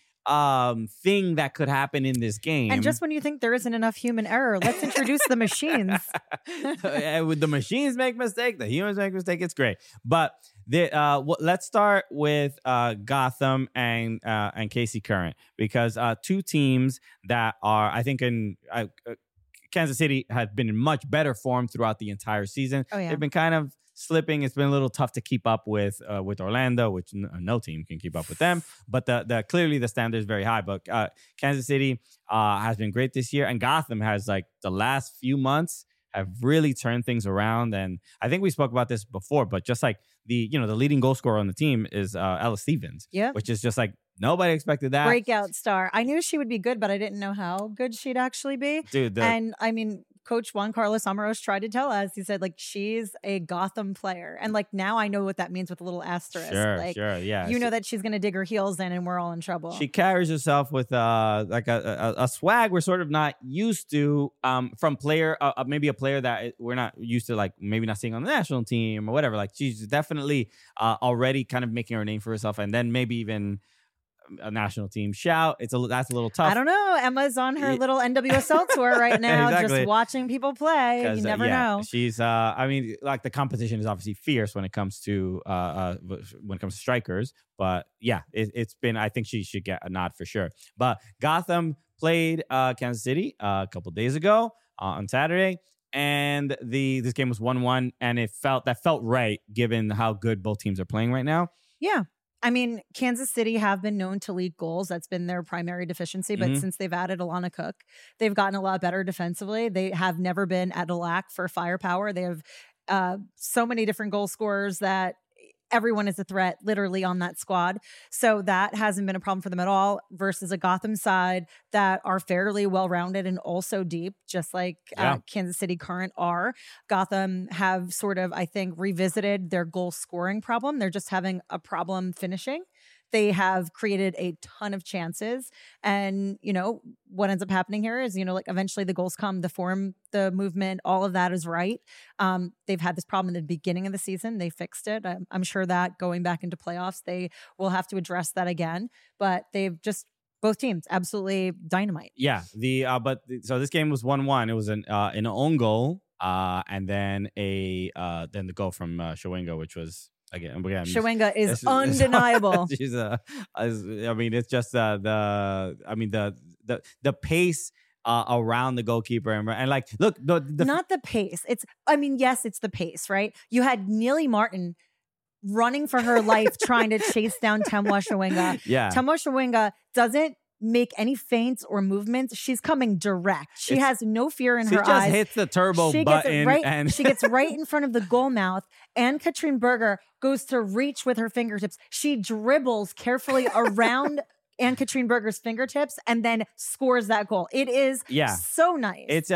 thing that could happen in this game. And just when you think there isn't enough human error, let's introduce the machines. With the machines make mistake, the humans make mistake. It's great. But let's start with Gotham and KC Current, because two teams that are, I think, in Kansas City have been in much better form throughout the entire season. Oh, yeah. They've been kind of slipping. It's been a little tough to keep up with Orlando, which no team can keep up with them. But clearly the standard is very high. But Kansas City has been great this year, and Gotham has, like, the last few months have really turned things around. And I think we spoke about this before, but just like the leading goal scorer on the team is Ella Stevens, Yep. which is just like nobody expected that. Breakout star. I knew she would be good, but I didn't know how good she'd actually be. Dude, And I mean, Coach Juan Carlos Amaros tried to tell us, he said, like, she's a Gotham player. And like, now I know what that means with a little asterisk. Sure, yeah. You know that she's going to dig her heels in and we're all in trouble. She carries herself with like a swag we're sort of not used to from player, maybe a player that we're not used to, like maybe not seeing on the national team or whatever. Like, she's definitely already kind of making her name for herself, and then maybe even a national team shout. That's a little tough. I don't know. Emma's on her little NWSL tour right now, Exactly. just watching people play. You never know. She's I mean, like, the competition is obviously fierce when it comes to strikers, but yeah, it's been, I think she should get a nod for sure. But Gotham played Kansas City a couple days ago on Saturday, and this game was 1-1, and it felt right given how good both teams are playing right now. Yeah. I mean, Kansas City have been known to leak goals. That's been their primary deficiency. But since they've added Alana Cook, they've gotten a lot better defensively. They have never been at a lack for firepower. They have so many different goal scorers that everyone is a threat literally on that squad. So that hasn't been a problem for them at all versus a Gotham side that are fairly well-rounded and also deep, just like Kansas City Current are. Gotham have sort of, I think, revisited their goal scoring problem. They're just having a problem finishing. They have created a ton of chances. And, what ends up happening here is, like eventually the goals come, the form, the movement, all of that is right. They've had this problem in the beginning of the season. They fixed it. I'm sure that going back into playoffs, they will have to address that again. But they've just, both teams, absolutely dynamite. Yeah. So this game was 1-1. It was an own goal. And then the goal from Shawinga, which was again, Shawinga is undeniable. She's it's just the pace around the goalkeeper and like look not the pace. Yes, it's the pace, right? You had Neely Martin running for her life trying to chase down Temwa Shawinga. Yeah, Temwa Shawinga doesn't make any feints or movements. She's coming direct. She has no fear in her eyes. She just hits the turbo button and she gets right in front of the goal mouth. And Katrine Berger goes to reach with her fingertips. She dribbles carefully around Anne-Katrine Berger's fingertips and then scores that goal. It is so nice. It's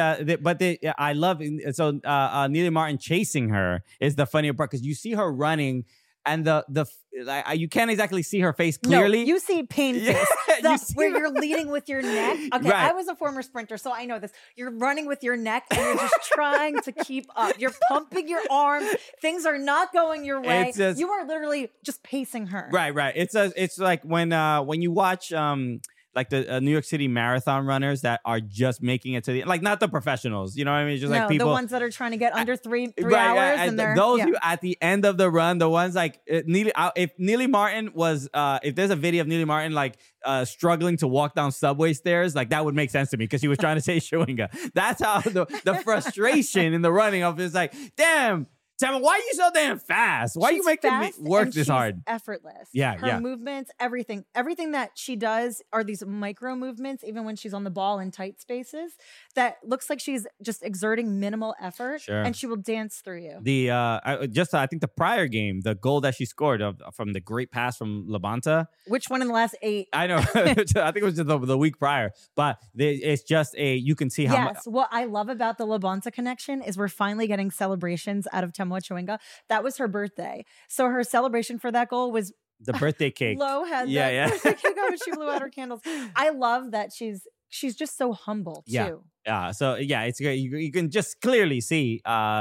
I love it. So Neely Martin chasing her is the funnier part because you see her running. And you can't exactly see her face clearly. No, you see pain face. Where you're leading with your neck. Okay, right. I was a former sprinter, so I know this. You're running with your neck and you're just trying to keep up. You're pumping your arms. Things are not going your way. You are literally just pacing her. Right. It's like when you watch like the New York City marathon runners that are just making it to the like not the professionals, you know what I mean? Just like people, the ones that are trying to get under three hours, and those who at the end of the run, the ones like if Neely Martin was if there's a video of Neely Martin like struggling to walk down subway stairs, like that would make sense to me because he was trying to say Shawinga. That's how the frustration in the running of is like, damn. Temwa, why are you so damn fast? Why are you making me work this hard? Effortless. Her movements, everything that she does are these micro movements, even when she's on the ball in tight spaces, that looks like she's just exerting minimal effort, and she will dance through you. I think the prior game, the goal that she scored from the great pass from Labanta. Which one in the last 8? I know. I think it was just the week prior, but it's just you can see how much. Yes, what I love about the Labanta connection is we're finally getting celebrations out of Temwa Shawinga. That was her birthday. So her celebration for that goal was the birthday cake. Lo had that birthday cake on, she blew out her candles. I love that she's just so humble too. So it's great. You can just clearly see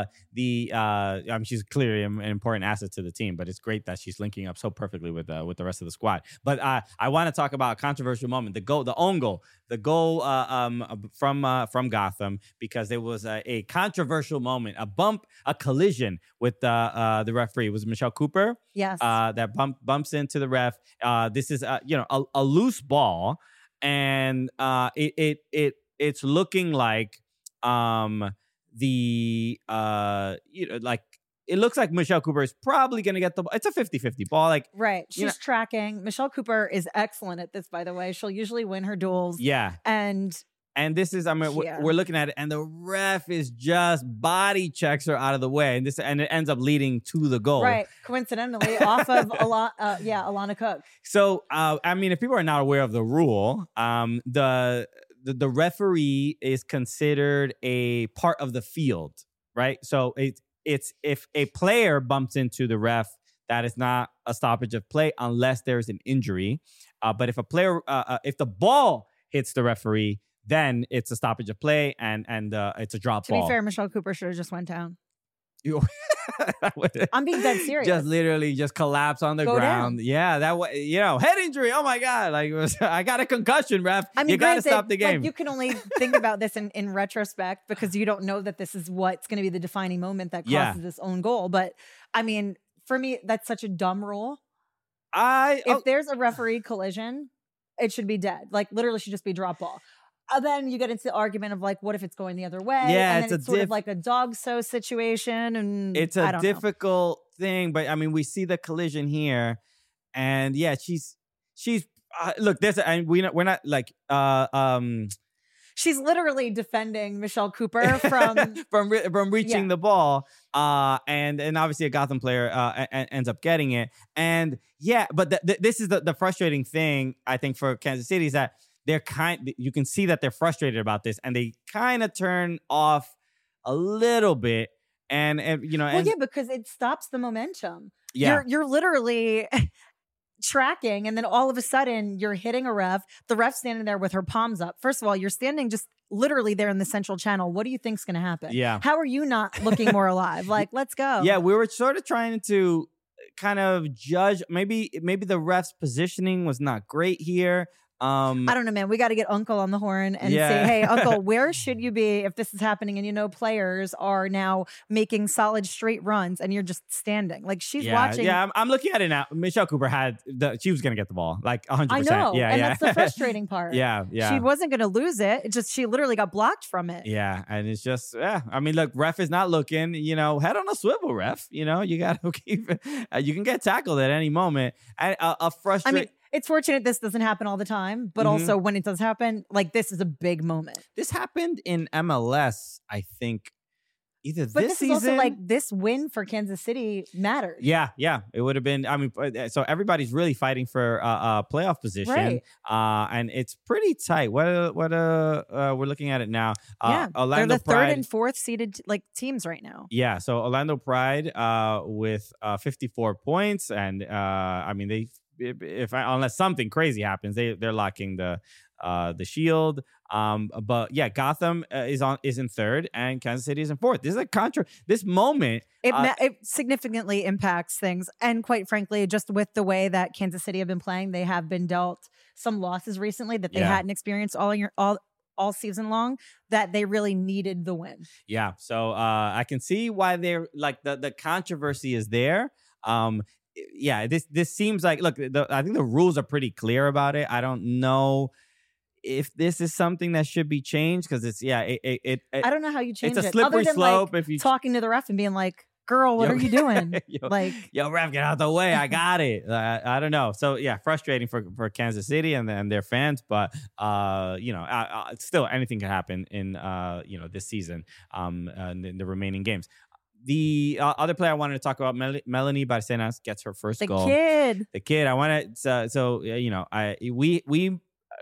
she's clearly an important asset to the team, but it's great that she's linking up so perfectly with the rest of the squad. But I want to talk about a controversial moment, the own goal, from Gotham, because there was a controversial moment, a collision with the referee. It was Michelle Cooper. Yes. That bumps into the ref. This is a loose ball, and it's looking like it looks like Michelle Cooper is probably going to get the ball. It's a 50-50 ball. Like, right. She's tracking. Michelle Cooper is excellent at this, by the way. She'll usually win her duels. Yeah. And this is, we're looking at it, and the ref is just body checks her out of the way, and it ends up leading to the goal. Right, coincidentally, off of Alana Cook. So, if people are not aware of the rule, the referee is considered a part of the field, right? So it's if a player bumps into the ref, that is not a stoppage of play unless there's an injury. But if a player, if the ball hits the referee, then it's a stoppage of play and it's a drop ball. To be fair, Michelle Cooper should have just went down. I'm being dead serious. Just literally just collapse on the ground. Down. Yeah, that way, head injury. Oh my God. Like, I got a concussion, ref. You got to stop the game. Like, you can only think about this in retrospect because you don't know that this is what's going to be the defining moment that causes this own goal. But for me, that's such a dumb rule. If there's a referee collision, it should be dead. Like, literally should just be drop ball. Then you get into the argument of like, what if it's going the other way? Yeah, and then it's sort of like a dog so situation, and it's a difficult thing. But we see the collision here, and she's look. We're not like she's literally defending Michelle Cooper from from reaching Yeah. the ball. And obviously a Gotham player ends up getting it. And yeah, but this is the frustrating thing, I think, for Kansas City is that you can see that they're frustrated about this, and they kind of turn off a little bit. And you know, well, yeah, because it stops the momentum. yeah. You're literally tracking, and then all of a sudden you're hitting a ref. The ref's standing there with her palms up. First of all, you're standing just literally there in the central channel. What do you think's going to happen? Yeah. How are you not looking more alive? Like, let's go. Yeah, we were sort of trying to kind of judge. Maybe the ref's positioning was not great here. I don't know, man. We got to get Uncle on the horn and Yeah. say, hey, Uncle, where should you be if this is happening? And, you know, players are now making solid straight runs and you're just standing. Like, she's watching. Yeah, I'm looking at it now. Michelle Cooper she was going to get the ball, like 100%. I know. Yeah, and yeah. that's the frustrating part. Yeah. She wasn't going to lose it. It just, she literally got blocked from it. Yeah, and it's just, I mean, look, ref is not looking, you know, head on a swivel, ref. You know, you got to keep you can get tackled at any moment. And a frustrating. I mean, it's fortunate this doesn't happen all the time, but also when it does happen, like, this is a big moment. This happened in MLS, I think, either But this this is season. also like this win for Kansas City matters. Yeah, it would have been. I mean, so everybody's really fighting for a playoff position, Right. And it's pretty tight. What we're looking at it now. Yeah, Orlando they're the Pride, third and fourth seeded like teams right now. Yeah, so Orlando Pride with 54 points, and I mean unless something crazy happens, they're locking the Shield. But yeah, Gotham is in third, and Kansas City is in fourth. This is this moment. It significantly impacts things, and quite frankly, just with the way that Kansas City have been playing, they have been dealt some losses recently that they hadn't experienced all season long, that they really needed the win. Yeah, so I can see why they're like the controversy is there. Yeah, this seems like, look, I think the rules are pretty clear about it. I don't know if this is something that should be changed, because it's I don't know how you change it. It's a slippery other than, slope. Like, if you talking to the ref and being like, "Girl, what are you doing?" yo, ref, get out the way. I got it. I don't know. So yeah, frustrating for Kansas City and their fans, but you know, still anything can happen in you know, this season, in the remaining games. The other player I wanted to talk about, Melanie Barcenas, gets her first goal. The kid. I want to. So you know, we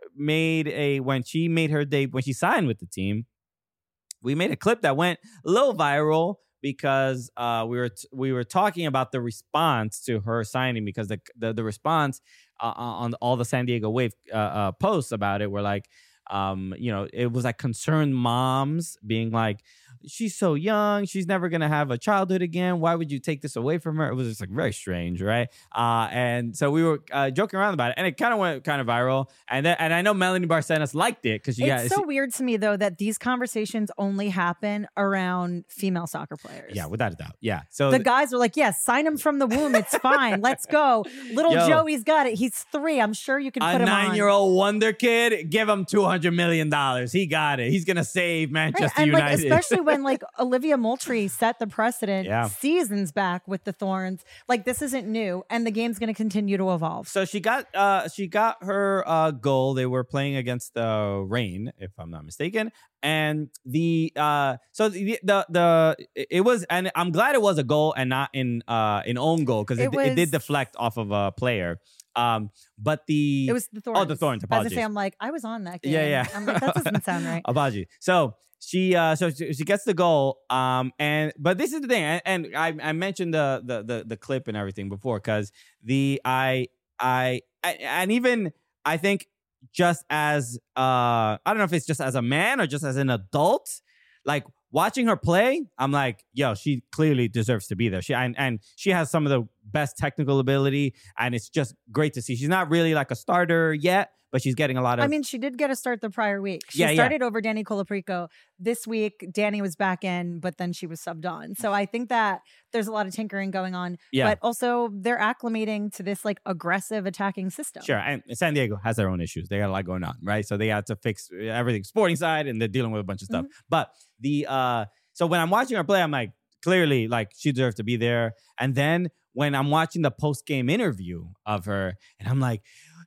made when she signed with the team, we made a clip that went a little viral because we were talking about the response to her signing, because the response on all the San Diego Wave posts about it were like, you know, it was like concerned moms being like, she's so young, she's never gonna have a childhood again, why would you take this away from her? It was just like very strange, right? And so we were joking around about it, and it kind of went kind of viral, and I know Melanie Barcenas liked it, because it's so weird to me though that these conversations only happen around female soccer players. Yeah, without a doubt. Yeah, so the guys are like, yes, sign him from the womb, it's fine, let's go. Little Joey's got it, he's 3, I'm sure you can put him on. A 9-year-old wonder kid, give him $200 million, he got it, he's gonna save Manchester United. Like, especially when like Olivia Moultrie set the precedent seasons back with the Thorns. Like, this isn't new, and the game's going to continue to evolve. So she got her goal. They were playing against the Reign, if I'm not mistaken, and it was, and I'm glad it was a goal and not in own goal, because it did deflect off of a player. But it was the Thorns. Oh, the Thorns. Apologies. As I say, I'm like, I was on that game. Yeah. I'm like, that doesn't sound right. Apologies. So she gets the goal. But this is the thing, and I mentioned the clip and everything before, because I think, just as I don't know if it's just as a man or just as an adult, like, watching her play, I'm like, yo, she clearly deserves to be there. She has some of the best technical ability, and it's just great to see. She's not really like a starter yet, but she's getting a lot of... I mean, she did get a start the prior week. She started over Danny Colaprico. This week, Danny was back in, but then she was subbed on. So I think that there's a lot of tinkering going on. Yeah. But also, they're acclimating to this like aggressive attacking system. Sure. And San Diego has their own issues. They got a lot going on, right? So they have to fix everything sporting side, and they're dealing with a bunch of stuff. But so when I'm watching her play, I'm like, clearly, like, she deserves to be there. And then when I'm watching the post-game interview of her, and I'm like,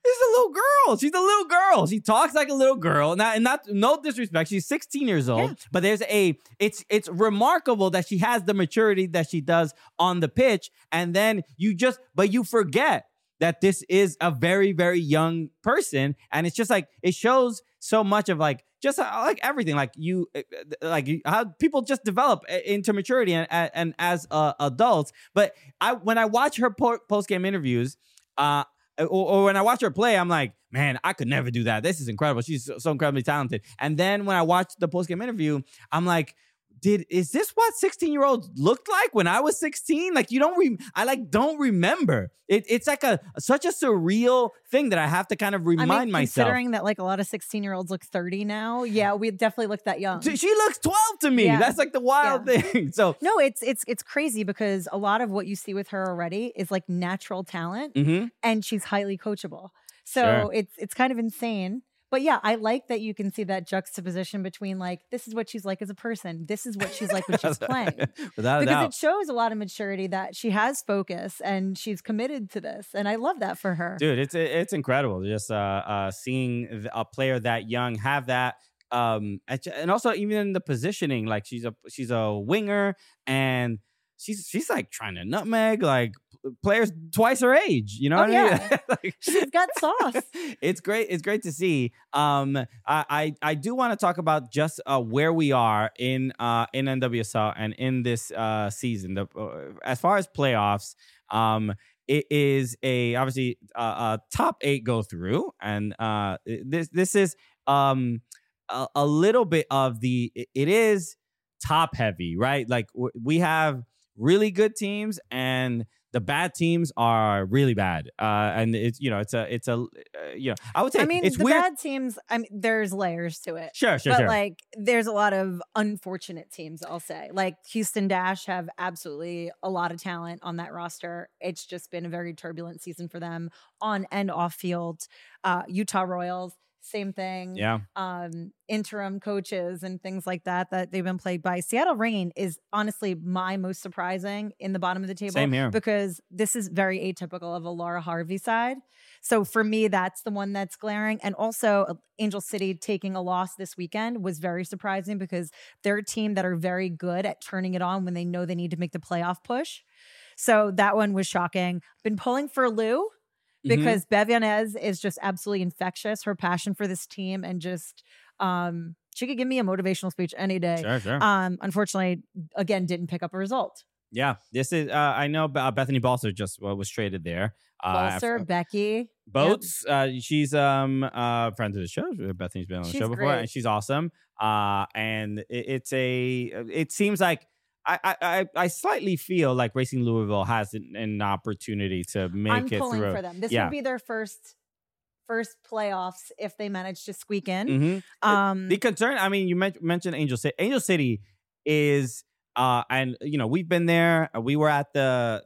This is a little girl. She's a little girl. She talks like a little girl. No disrespect. She's 16 years old, but it's remarkable that she has the maturity that she does on the pitch. And then you forget that this is a very, very young person. And it's just like, it shows so much of like everything, how people just develop into maturity and as adults. But when I watch her post-game interviews, or when I watch her play, I'm like, man, I could never do that. This is incredible. She's so incredibly talented. And then when I watch the post-game interview, I'm like, is this what 16-year-olds looked like when I was 16? Like, I don't remember. It's like such a surreal thing that I have to kind of remind myself. Considering that like a lot of 16-year-olds look 30 now, yeah, we definitely look that young. She looks 12 to me. Yeah. That's like the wild thing. So no, it's crazy because a lot of what you see with her already is like natural talent, and she's highly coachable. So it's kind of insane. But yeah, I like that you can see that juxtaposition between like, this is what she's like as a person. This is what she's like when she's playing. Without a doubt. Because it shows a lot of maturity that she has focus and she's committed to this. And I love that for her. Dude, it's incredible just seeing a player that young have that. And also even in the positioning, like she's a winger and she's like trying to nutmeg like players twice her age, you know what I mean? Like, she's got sauce. It's great. It's great to see. I do want to talk about just where we are in NWSL and in this season. As far as playoffs, it is obviously a top 8 go through, and this is a little bit of it is top heavy, right? Like we have really good teams and the bad teams are really bad. And it's I would say, I mean, it's the weird. bad teams, there's layers to it. Sure. But like, there's a lot of unfortunate teams, I'll say. Like Houston Dash have absolutely a lot of talent on that roster. It's just been a very turbulent season for them on and off field. Utah Royals, same thing. Yeah. Interim coaches and things like that they've been plagued by. Seattle Reign is honestly my most surprising in the bottom of the table. Same here. Because this is very atypical of a Laura Harvey side. So for me, that's the one that's glaring. And also Angel City taking a loss this weekend was very surprising because they're a team that are very good at turning it on when they know they need to make the playoff push. So that one was shocking. Been pulling for Lou. Because Bev Yanez is just absolutely infectious. Her passion for this team and just she could give me a motivational speech any day. Sure. Unfortunately, again, didn't pick up a result. Yeah, this is. I know Bethany Balser just was traded there. Balser, Becky Boats. Yep. She's friend of the show. Bethany's been on the show before, and she's awesome. And it seems like. I slightly feel like Racing Louisville has an opportunity to make it pulling through. For them. This would be their first playoffs if they manage to squeak in. The concern, I mean, you mentioned Angel City. Angel City is, and we've been there. We were at the.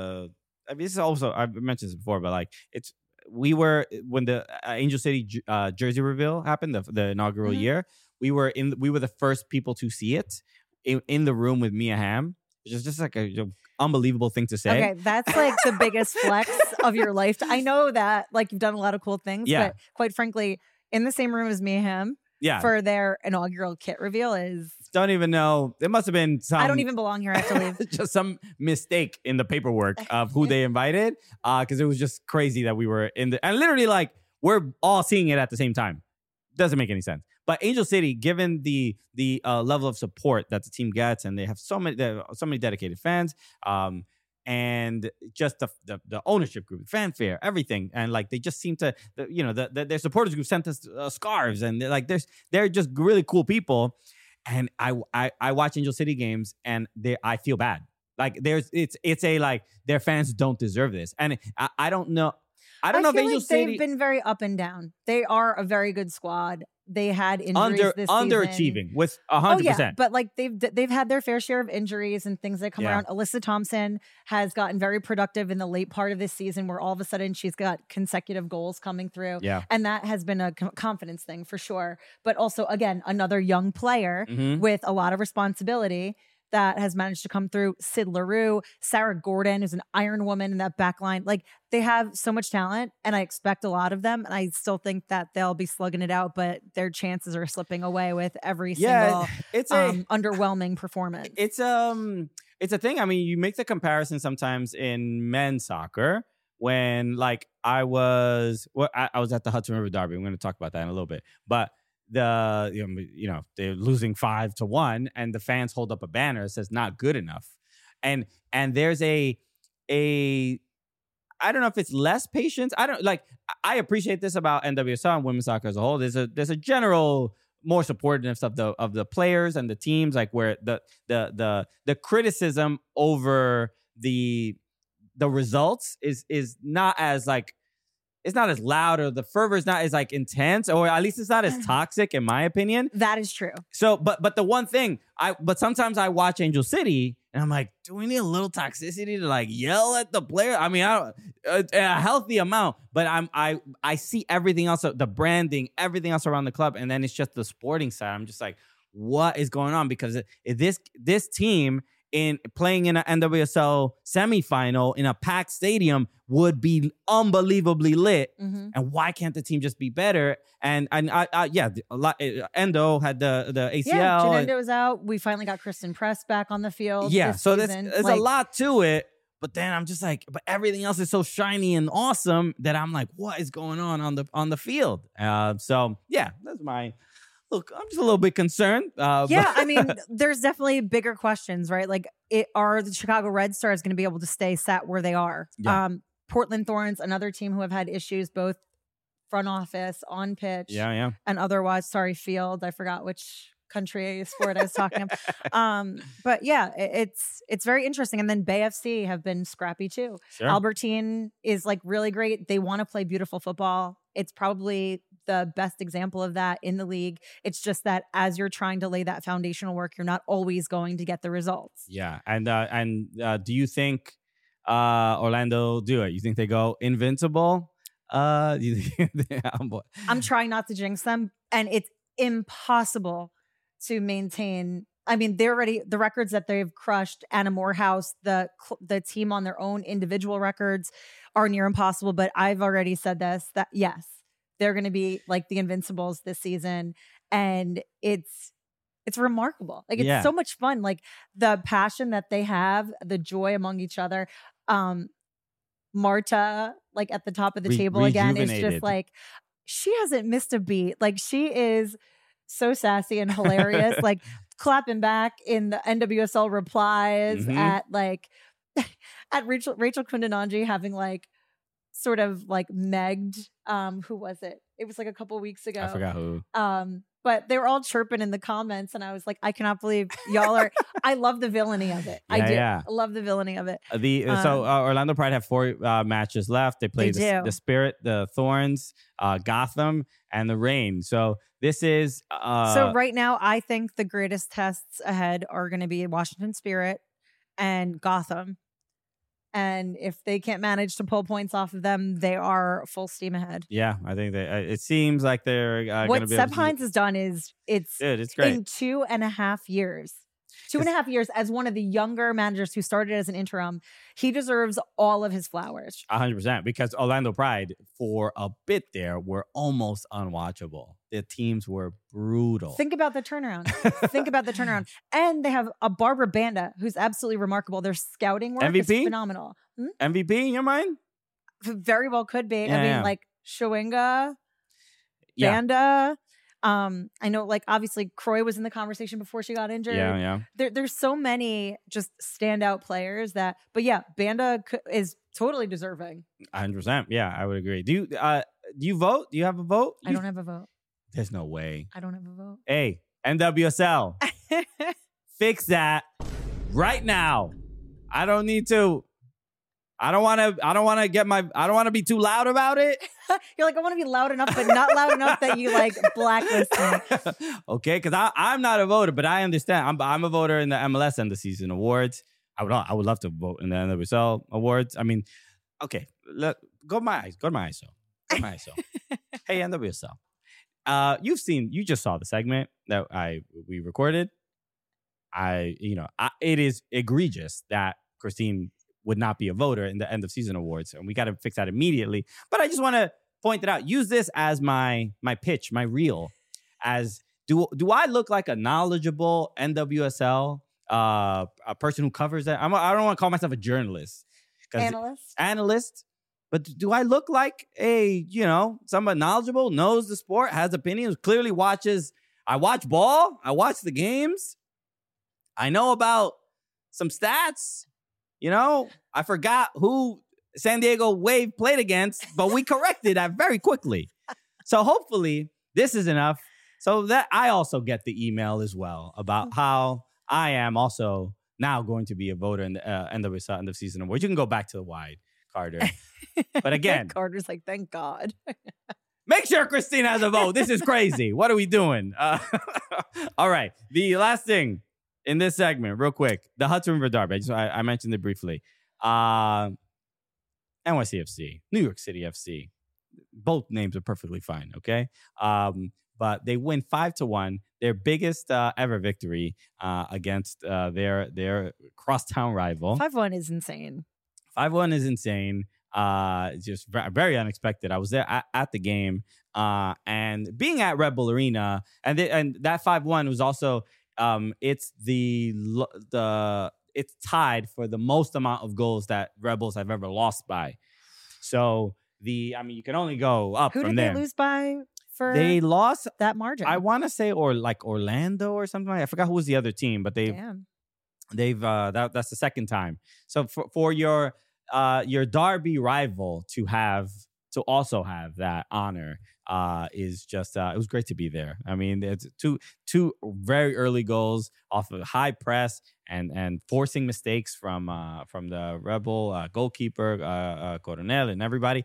I mean, this is also I've mentioned this before, but like we were when the Angel City jersey reveal happened, the inaugural year. We were the first people to see it. In the room with Mia Hamm, which is just like an unbelievable thing to say. Okay, that's like the biggest flex of your life. I know that like you've done a lot of cool things, but quite frankly, in the same room as Mia Hamm for their inaugural kit reveal is... Don't even know. It must have been some... I don't even belong here. I have to leave. Just some mistake in the paperwork of who they invited, because it was just crazy that we were in the... And literally like, we're all seeing it at the same time. Doesn't make any sense. But Angel City, given the level of support that the team gets, and they have so many dedicated fans, and just the ownership group, fanfare, everything, and like they just seem to, their supporters group sent us scarves, and they're just really cool people. And I watch Angel City games, and I feel bad. Like it's a like their fans don't deserve this, and I don't know. I don't know if Angel City... They've been very up and down. They are a very good squad. They had injuries this underachieving season. With 100%. Oh, yeah, but like they've had their fair share of injuries and things that come around. Alyssa Thompson has gotten very productive in the late part of this season, where all of a sudden she's got consecutive goals coming through. Yeah, and that has been a confidence thing for sure. But also, again, another young player with a lot of responsibility. that has managed to come through. Sid LaRue, Sarah Gordon, who's an Iron Woman in that back line. Like, they have so much talent, and I expect a lot of them. And I still think that they'll be slugging it out, but their chances are slipping away with every single it's underwhelming performance. It's a thing. I mean, you make the comparison sometimes in men's soccer when, like, I was at the Hudson River Derby. I'm going to talk about that in a little bit, but they're losing 5-1, and the fans hold up a banner that says "not good enough," and there's a I don't know if it's less patience. I appreciate this about NWSL and women's soccer as a whole. There's a general more supportiveness of the players and the teams, like where the criticism over the results is not as like. It's not as loud, or the fervor is not as like intense, or at least it's not as toxic, in my opinion. That is true. So, but the one thing but sometimes I watch Angel City and I'm like, do we need a little toxicity to like yell at the player? I mean, a healthy amount, but I see everything else, the branding, everything else around the club, and then it's just the sporting side. I'm just like, what is going on? Because this team in playing in an NWSL semifinal in a packed stadium would be unbelievably lit. Mm-hmm. And why can't the team just be better? And Endo had the ACL. Yeah, Endo was out. We finally got Kristen Press back on the field. Yeah, this so season. there's a lot to it. But then I'm just like, but everything else is so shiny and awesome that I'm like, what is going on the field? So yeah, that's my. Look, I'm just a little bit concerned. Yeah, I mean, there's definitely bigger questions, right? Like, are the Chicago Red Stars going to be able to stay sat where they are? Yeah. Portland Thorns, another team who have had issues, both front office, on pitch, yeah, and otherwise. Sorry, field. I forgot which country sport I was talking about. But yeah, it's very interesting. And then Bay FC have been scrappy too. Sure. Albertine is like really great. They want to play beautiful football. It's probably the best example of that in the league. It's just that as you're trying to lay that foundational work, you're not always going to get the results. Yeah, and do you think Orlando do it? You think they go invincible? I'm trying not to jinx them, and it's impossible to maintain. I mean, they're already the records that they've crushed. Anna Morehouse, the team on their own individual records are near impossible. But I've already said this, that yes, they're going to be like the Invincibles this season, and it's remarkable. Like, it's so much fun. Like, the passion that they have, the joy among each other. Marta, like at the top of the table again, is just like, she hasn't missed a beat. Like, she is so sassy and hilarious. Like, clapping back in the NWSL replies at like at Rachel Kundananji having like sort of like megged. Who was it? It was like a couple weeks ago. I forgot who. But they were all chirping in the comments, and I was like, I cannot believe y'all are. I love the villainy of it. I do. I love the villainy of it. Orlando Pride have 4 matches left. They play the Spirit, the Thorns, Gotham, and the Reign. So this is. So right now, I think the greatest tests ahead are going to be Washington Spirit and Gotham. And if they can't manage to pull points off of them, they are full steam ahead. Yeah, I think it seems like they're going to be. What Seb Hines has done is it's great. In 2.5 years. 2.5 years as one of the younger managers who started as an interim, he deserves all of his flowers. 100%, because Orlando Pride for a bit there were almost unwatchable. The teams were brutal. Think about the turnaround. And they have a Barbara Banda who's absolutely remarkable. Their scouting work is phenomenal. MVP in your mind? Very well could be. Yeah, I mean, like Shawinga, Banda. I know, like, obviously Croy was in the conversation before she got injured. Yeah. There's so many just standout players but yeah, Banda is totally deserving. 100%. Yeah, I would agree. Do you vote? Do you have a vote? I don't have a vote. There's no way. I don't have a vote. Hey, NWSL, fix that right now. I don't need to. I don't want to be too loud about it. You're like, I want to be loud enough, but not loud enough that you like blacklist me. Okay, because I'm not a voter, but I understand. I'm a voter in the MLS end of season awards. I would love to vote in the NWSL awards. I mean, okay, go to my ISO. Hey, NWSL. You just saw the segment that we recorded. it is egregious that Christine would not be a voter in the end of season awards, and we got to fix that immediately. But I just want to point it out. Use this as my pitch, my reel. As do I look like a knowledgeable NWSL a person who covers that? I don't want to call myself a journalist, analyst. But do I look like somebody knowledgeable, knows the sport, has opinions, clearly watches? I watch ball. I watch the games. I know about some stats. I forgot who San Diego Wave played against, but we corrected that very quickly. So hopefully this is enough so that I also get the email as well about how I am also now going to be a voter in the end of season award. You can go back to the wide, Carter. But again, Carter's like, thank God. Make sure Christine has a vote. This is crazy. What are we doing? All right. The last thing in this segment, real quick, the Hudson River Derby. I mentioned it briefly. NYCFC, New York City FC. Both names are perfectly fine, okay? But they win 5-1, their biggest ever victory against their crosstown rival. 5-1 is insane. 5-1 is insane. Just very unexpected. I was there at the game, and being at Red Bull Arena, and that 5-1 was also it's it's tied for the most amount of goals that Rebels have ever lost by. So you can only go up Who from did there. They lose by? They lost that margin. I want to say Orlando or something. I forgot who was the other team, but they've that's the second time. So for your Derby rival to also have that honor is just it was great to be there. I mean, it's two very early goals off of high press and forcing mistakes from the Rebel goalkeeper Coronel and everybody.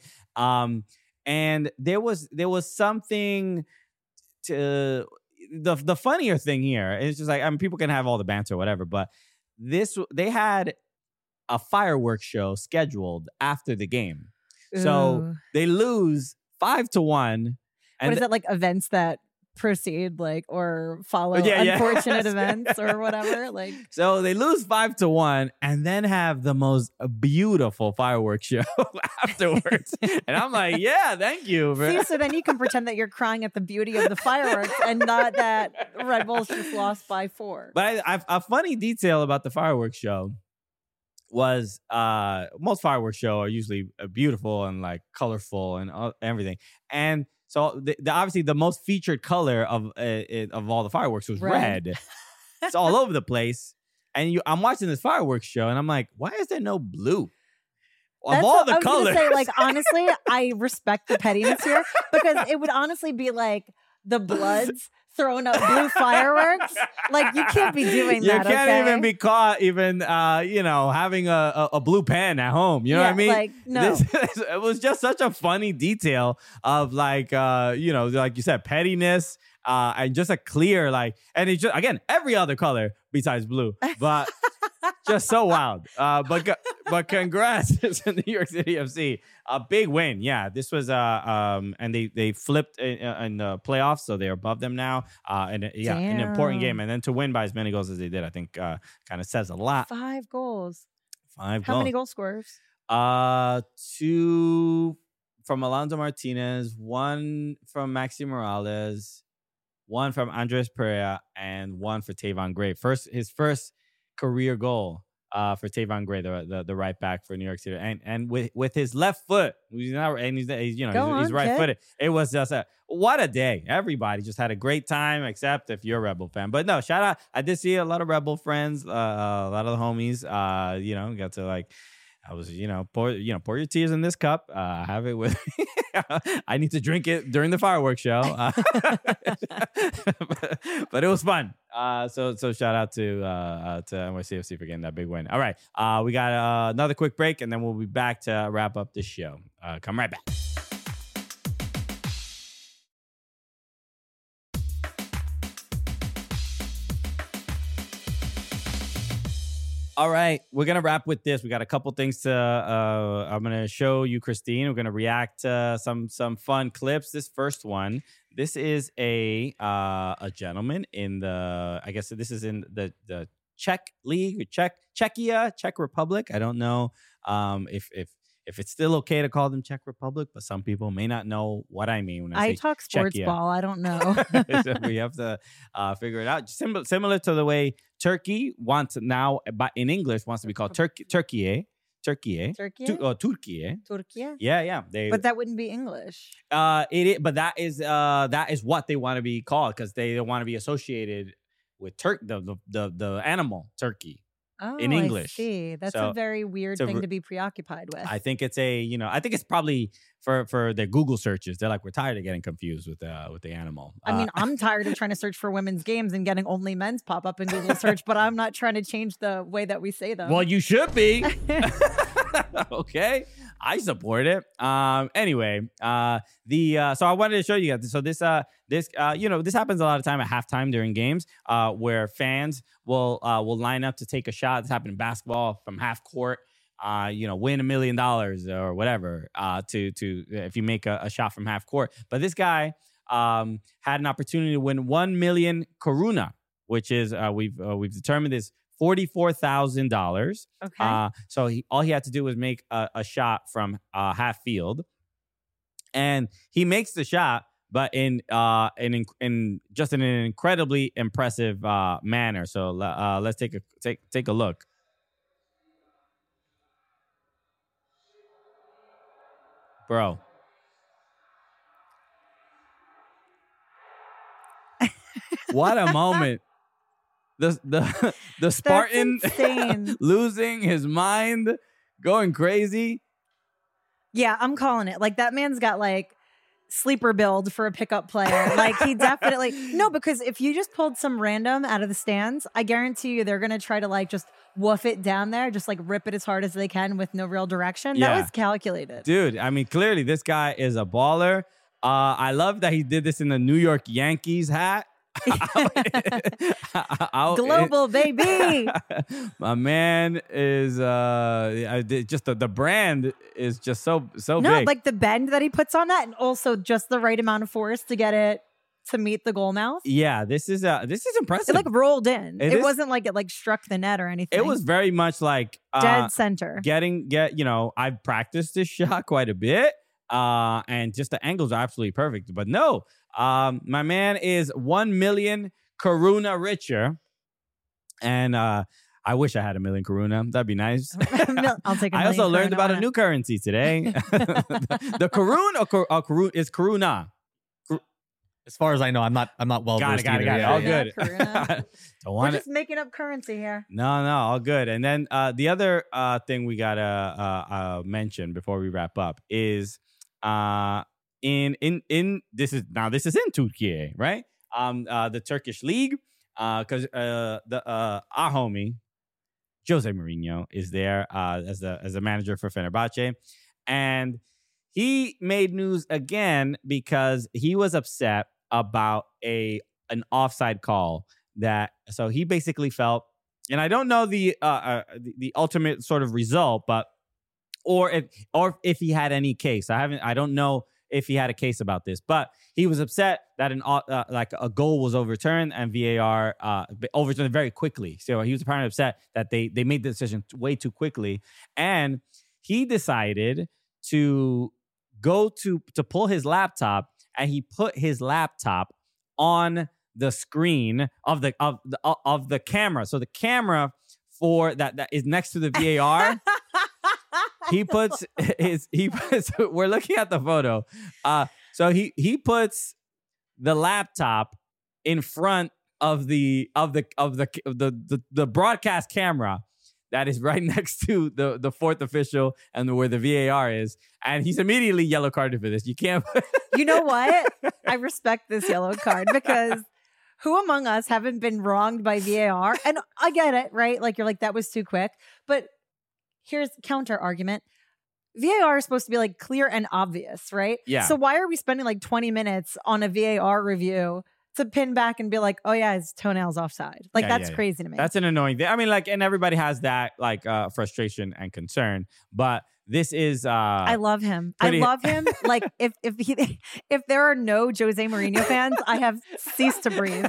And there was something to the funnier thing here. It's just like, people can have all the banter or whatever, but they had a fireworks show scheduled after the game. So they lose 5-1. And what is it, like events that proceed or follow unfortunate events or whatever? So they lose 5-1 and then have the most beautiful fireworks show afterwards. And I'm like, yeah, thank you. See, so then you can pretend that you're crying at the beauty of the fireworks and not that Red Bulls just lost by 4. But a funny detail about the fireworks show was most fireworks show are usually beautiful and colorful and everything. And so obviously the most featured color of all the fireworks was red. It's all over the place. And I'm watching this fireworks show and I'm like, why is there no blue? Of all the colors. Say, honestly, I respect the pettiness here because it would honestly be the Bloods throwing up blue fireworks. You can't be doing that. You can't even be caught having a blue pen at home. You know what I mean? No. It was just such a funny detail of like you said, pettiness and just a clear and it's just, again, every other color besides blue, but just so wild. But congrats to New York City FC. A big win. Yeah, this was and they flipped in the playoffs, so they're above them now. And an important game. And then to win by as many goals as they did, I think kind of says a lot. 5 goals. How many goal scorers? 2 from Alonso Martinez, 1 from Maxi Morales, 1 from Andres Pereira, and 1 for Tavon Gray. His first career goal for Tavon Gray, the right back for New York City, and with his left foot, he's right footed. It was just what a day. Everybody just had a great time, except if you're a Rebel fan. But no, shout out. I did see a lot of Rebel friends, a lot of the homies. Got to I was, pour your tears in this cup. Have it with me. I need to drink it during the fireworks show. But it was fun. So shout out to NYCFC for getting that big win. All right. We got another quick break, and then we'll be back to wrap up this show. Come right back. All right, we're going to wrap with this. We got a couple things to, I'm going to show you, Christine. We're going to react to some fun clips. This first one, this is a gentleman in I guess this is in the Czech League or Czech Republic. I don't know if it's still okay to call them Czech Republic, but some people may not know what I mean when I say talk sports Czechia. ball. I don't know. So we have to figure it out. Similar to the way Turkey wants now, but in English wants to be called Turkey. Turkey? Turkey. Turkey? Yeah. But that wouldn't be English. But that is what they want to be called because they don't want to be associated with the animal turkey. Oh, in English. I see. That's So, a very weird thing to be preoccupied with. I think it's I think it's probably for their Google searches. They're like, we're tired of getting confused with the animal. I mean, I'm tired of trying to search for women's games and getting only men's pop up in Google search, but I'm not trying to change the way that we say them. Well, you should be. Okay, I support it. Anyway, so I wanted to show you guys. So this happens a lot of time at halftime during games, where fans will line up to take a shot. This happened in basketball from half court. Win $1 million or whatever. To if you make a shot from half court. But this guy had an opportunity to win 1 million koruna, which is we've determined is $44,000. Okay. So all he had to do was make a shot from half field, and he makes the shot, but in just in an incredibly impressive manner. So let's take a look. Bro. What a moment. The Spartan losing his mind, going crazy. Yeah, I'm calling it. Like, that man's got like sleeper build for a pickup player. Like, he definitely no, because if you just pulled some random out of the stands, I guarantee you they're gonna try to like just woof it down there, just like rip it as hard as they can with no real direction. Yeah. That was calculated. Dude, I mean, clearly this guy is a baller. I love that he did this in the New York Yankees hat. Global, baby. My man is just the brand is just so no, big. like the bend that he puts on that, and also just the right amount of force to get it to meet the goal mouth. Yeah, this is impressive. It like rolled in. It is, wasn't like it like struck the net or anything. It was very much like dead center. I've practiced this shot quite a bit. And just the angles are absolutely perfect. But no, my man is 1 million koruna richer. And I wish I had 1 million koruna. That'd be nice. I'll take a I also learned about a new currency today. The koruna is koruna. As far as I know, I'm not well versed. Got it. Yeah, All yeah. good. We're just making up currency here. No, all good. And then the other thing we gotta mention before we wrap up is in this is in Turkey, right? The Turkish league, because our homie Jose Mourinho is there as a manager for Fenerbahce, and he made news again because he was upset about an offside call so he basically felt, and I don't know the ultimate sort of result, but or if he had any case. I don't know if he had a case about this, but he was upset that a goal was overturned and VAR overturned it very quickly. So he was apparently upset that they made the decision way too quickly, and he decided to go to pull his laptop, and he put his laptop on the screen of the camera. So the camera for that is next to the VAR. We're looking at the photo. So he puts the laptop in front of the broadcast camera that is right next to the fourth official and where the VAR is. And he's immediately yellow carded for this. You can't. You know what? I respect this yellow card because who among us haven't been wronged by VAR? And I get it, right? Like, you're like, that was too quick. But here's the counter argument. VAR is supposed to be like clear and obvious, right? Yeah. So why are we spending like 20 minutes on a VAR review to pin back and be like, oh yeah, his toenail's offside? Like, that's crazy to me. That's an annoying thing. I mean, like, and everybody has that like frustration and concern, but this is I love him. pretty- I love him. Like if there are no Jose Mourinho fans, I have ceased to breathe.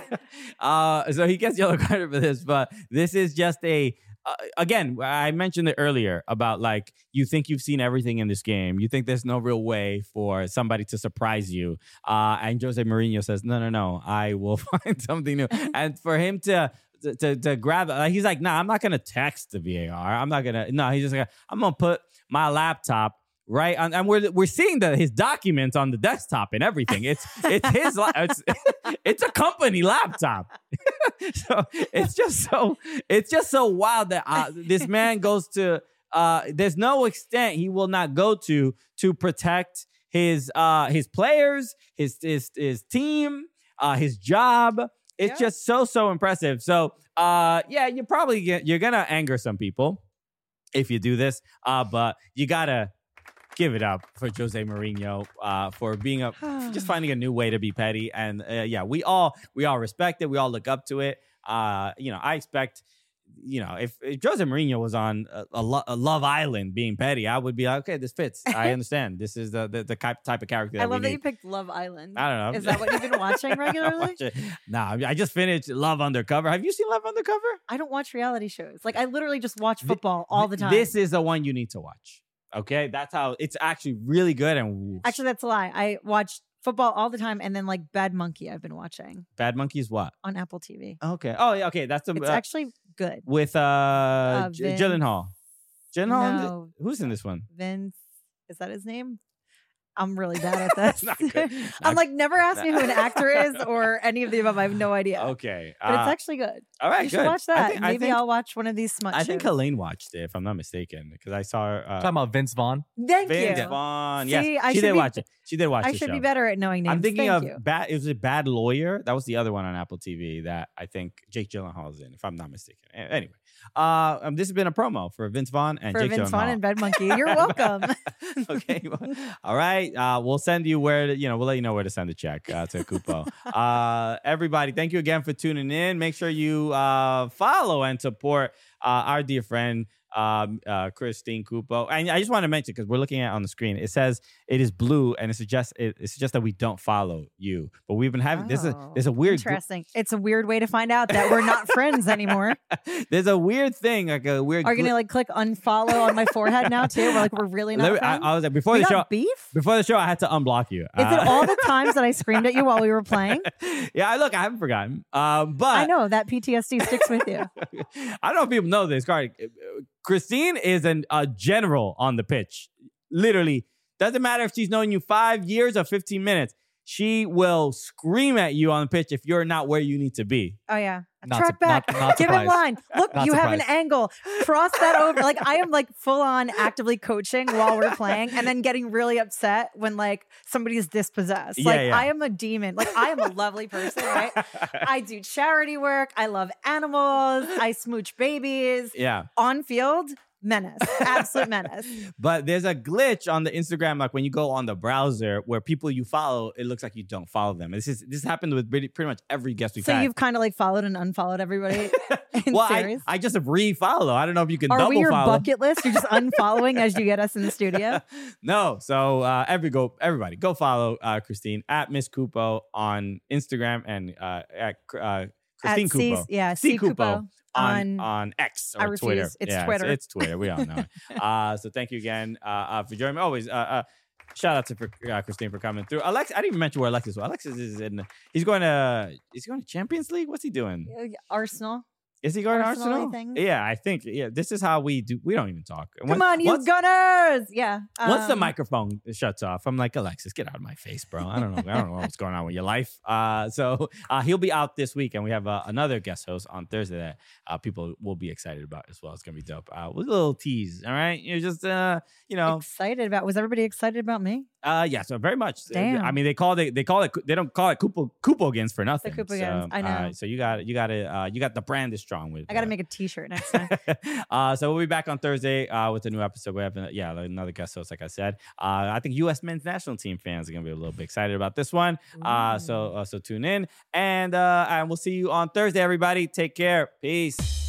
So he gets yellow carded for this, but this is just a again, I mentioned it earlier about like you think you've seen everything in this game. You think there's no real way for somebody to surprise you. And Jose Mourinho says, no, I will find something new. And for him to grab it, he's like, nah, I'm not gonna text the VAR. I'm not gonna. No, he's just like, I'm gonna put my laptop right on, and we're seeing his documents on the desktop and everything. It's his it's a company laptop. So it's just so wild that this man goes to there's no extent he will not go to protect his players, his team, his job. It's just so impressive. So yeah, you're gonna anger some people if you do this, but you gotta give it up for Jose Mourinho for being just finding a new way to be petty. And yeah, we all respect it. We all look up to it. I expect, if Jose Mourinho was on a Love Island being petty, I would be like, okay, this fits. I understand. This is the type of character that I love we that need. you picked Love Island. I don't know. Is that what you've been watching regularly? Nah, I just finished Love Undercover. Have you seen Love Undercover? I don't watch reality shows. Like I literally just watch football all the time. This is the one you need to watch. Okay, that's how it's actually really good. And actually, that's a lie. I watch football all the time, and then like Bad Monkey, I've been watching Bad Monkey is what? on Apple TV. Okay. Oh, yeah. Okay, that's the It's actually good. with Vince. Gyllenhaal. Gyllenhaal. No. Who's in this one? Vince, is that his name? I'm really bad at this. Not good. I'm like, never ask me who an actor is or any of the above. I have no idea. Okay, But it's actually good. all right. You should Good. watch that. I Maybe think, I'll watch one of these smut I think shows. Helene watched it, if I'm not mistaken, because I saw her. Talking about Vince Vaughn. Thank Vince you. Vaughn. See, Yes, I she should did be- watch it. She did watch I the should show. be better at knowing names. I'm thinking Thank of you. Bad. It was a Bad Lawyer. That was the other one on Apple TV that I think Jake Gyllenhaal's in, if I'm not mistaken. Anyway, this has been a promo for Vince Vaughn and For Jake Vince Gyllenhaal. Vaughn and Bad Monkey. You're welcome. Okay. All right. We'll send you we'll let you know where to send the check to Kupo. Everybody, thank you again for tuning in. Make sure you follow and support our dear friend Christine Kupo. And I just want to mention, because we're looking at it on the screen, it says it is blue, and it suggests that we don't follow you. But we've been having there's a weird Interesting. It's a weird way to find out that we're not friends anymore. there's a weird thing, like a weird. Are you gonna like click unfollow on my forehead now too? We're really not friends. I was like, before We the got show. beef? Before the show, I had to unblock you. Is it all the times that I screamed at you while we were playing? Yeah, I haven't forgotten. But I know that PTSD sticks with you. I don't know if people know this, Cardi. Christine is a general on the pitch. Literally, doesn't matter if she's known you 5 years or 15 minutes. She will scream at you on the pitch if you're not where you need to be. Oh yeah. Not Track back. not Give him surprised. line. Look, Not you have an surprised. angle. Cross that over. Like I am like full on actively coaching while we're playing and then getting really upset when like somebody's dispossessed. Yeah, Like yeah. I am a demon. Like I am a lovely person, right? I do charity work. I love animals. I smooch babies. Yeah. On field, menace. Absolute menace. But there's a glitch on the Instagram, like when you go on the browser, where people you follow, it looks like you don't follow them. This happened with pretty much every guest we've So had. you've kind of like followed and unfollowed everybody in well, series? I just refollow. I don't know if you can Are double we your follow. bucket list? You're just unfollowing as you get us in the studio? No. So everybody go follow Christine at Miss Kupo on Instagram and at Christine At C- Kupo. yeah, C C. Kupo on- on X I or refuse. Twitter. It's Yeah, Twitter. It's Twitter. We all know it. So thank you again for joining me. Always shout out to Christine for coming through. Alex, I didn't even mention where Alexis was. Alexis is he's going to Champions League. What's he doing? Arsenal. Is he going to Arsenal-y Arsenal? things? Yeah, I think. Yeah, this is how we do. We don't even talk. Come on, you Gunners! Yeah. Once the microphone shuts off, I'm like, Alexis, get out of my face, bro. I don't know what's going on with your life. So he'll be out this week, and we have another guest host on Thursday that people will be excited about as well. It's gonna be dope. With a little tease, all right? You're just excited about. Was everybody excited about me? Yeah, so very much. Damn. I mean, they don't call it Coupogans for nothing. Coupogans, I know. So you got the brand is strong with. I got to make a T-shirt next time. So we'll be back on Thursday with a new episode. We have another guest host, like I said. I think U.S. men's national team fans are gonna be a little bit excited about this one. So tune in, and we'll see you on Thursday. Everybody, take care. Peace.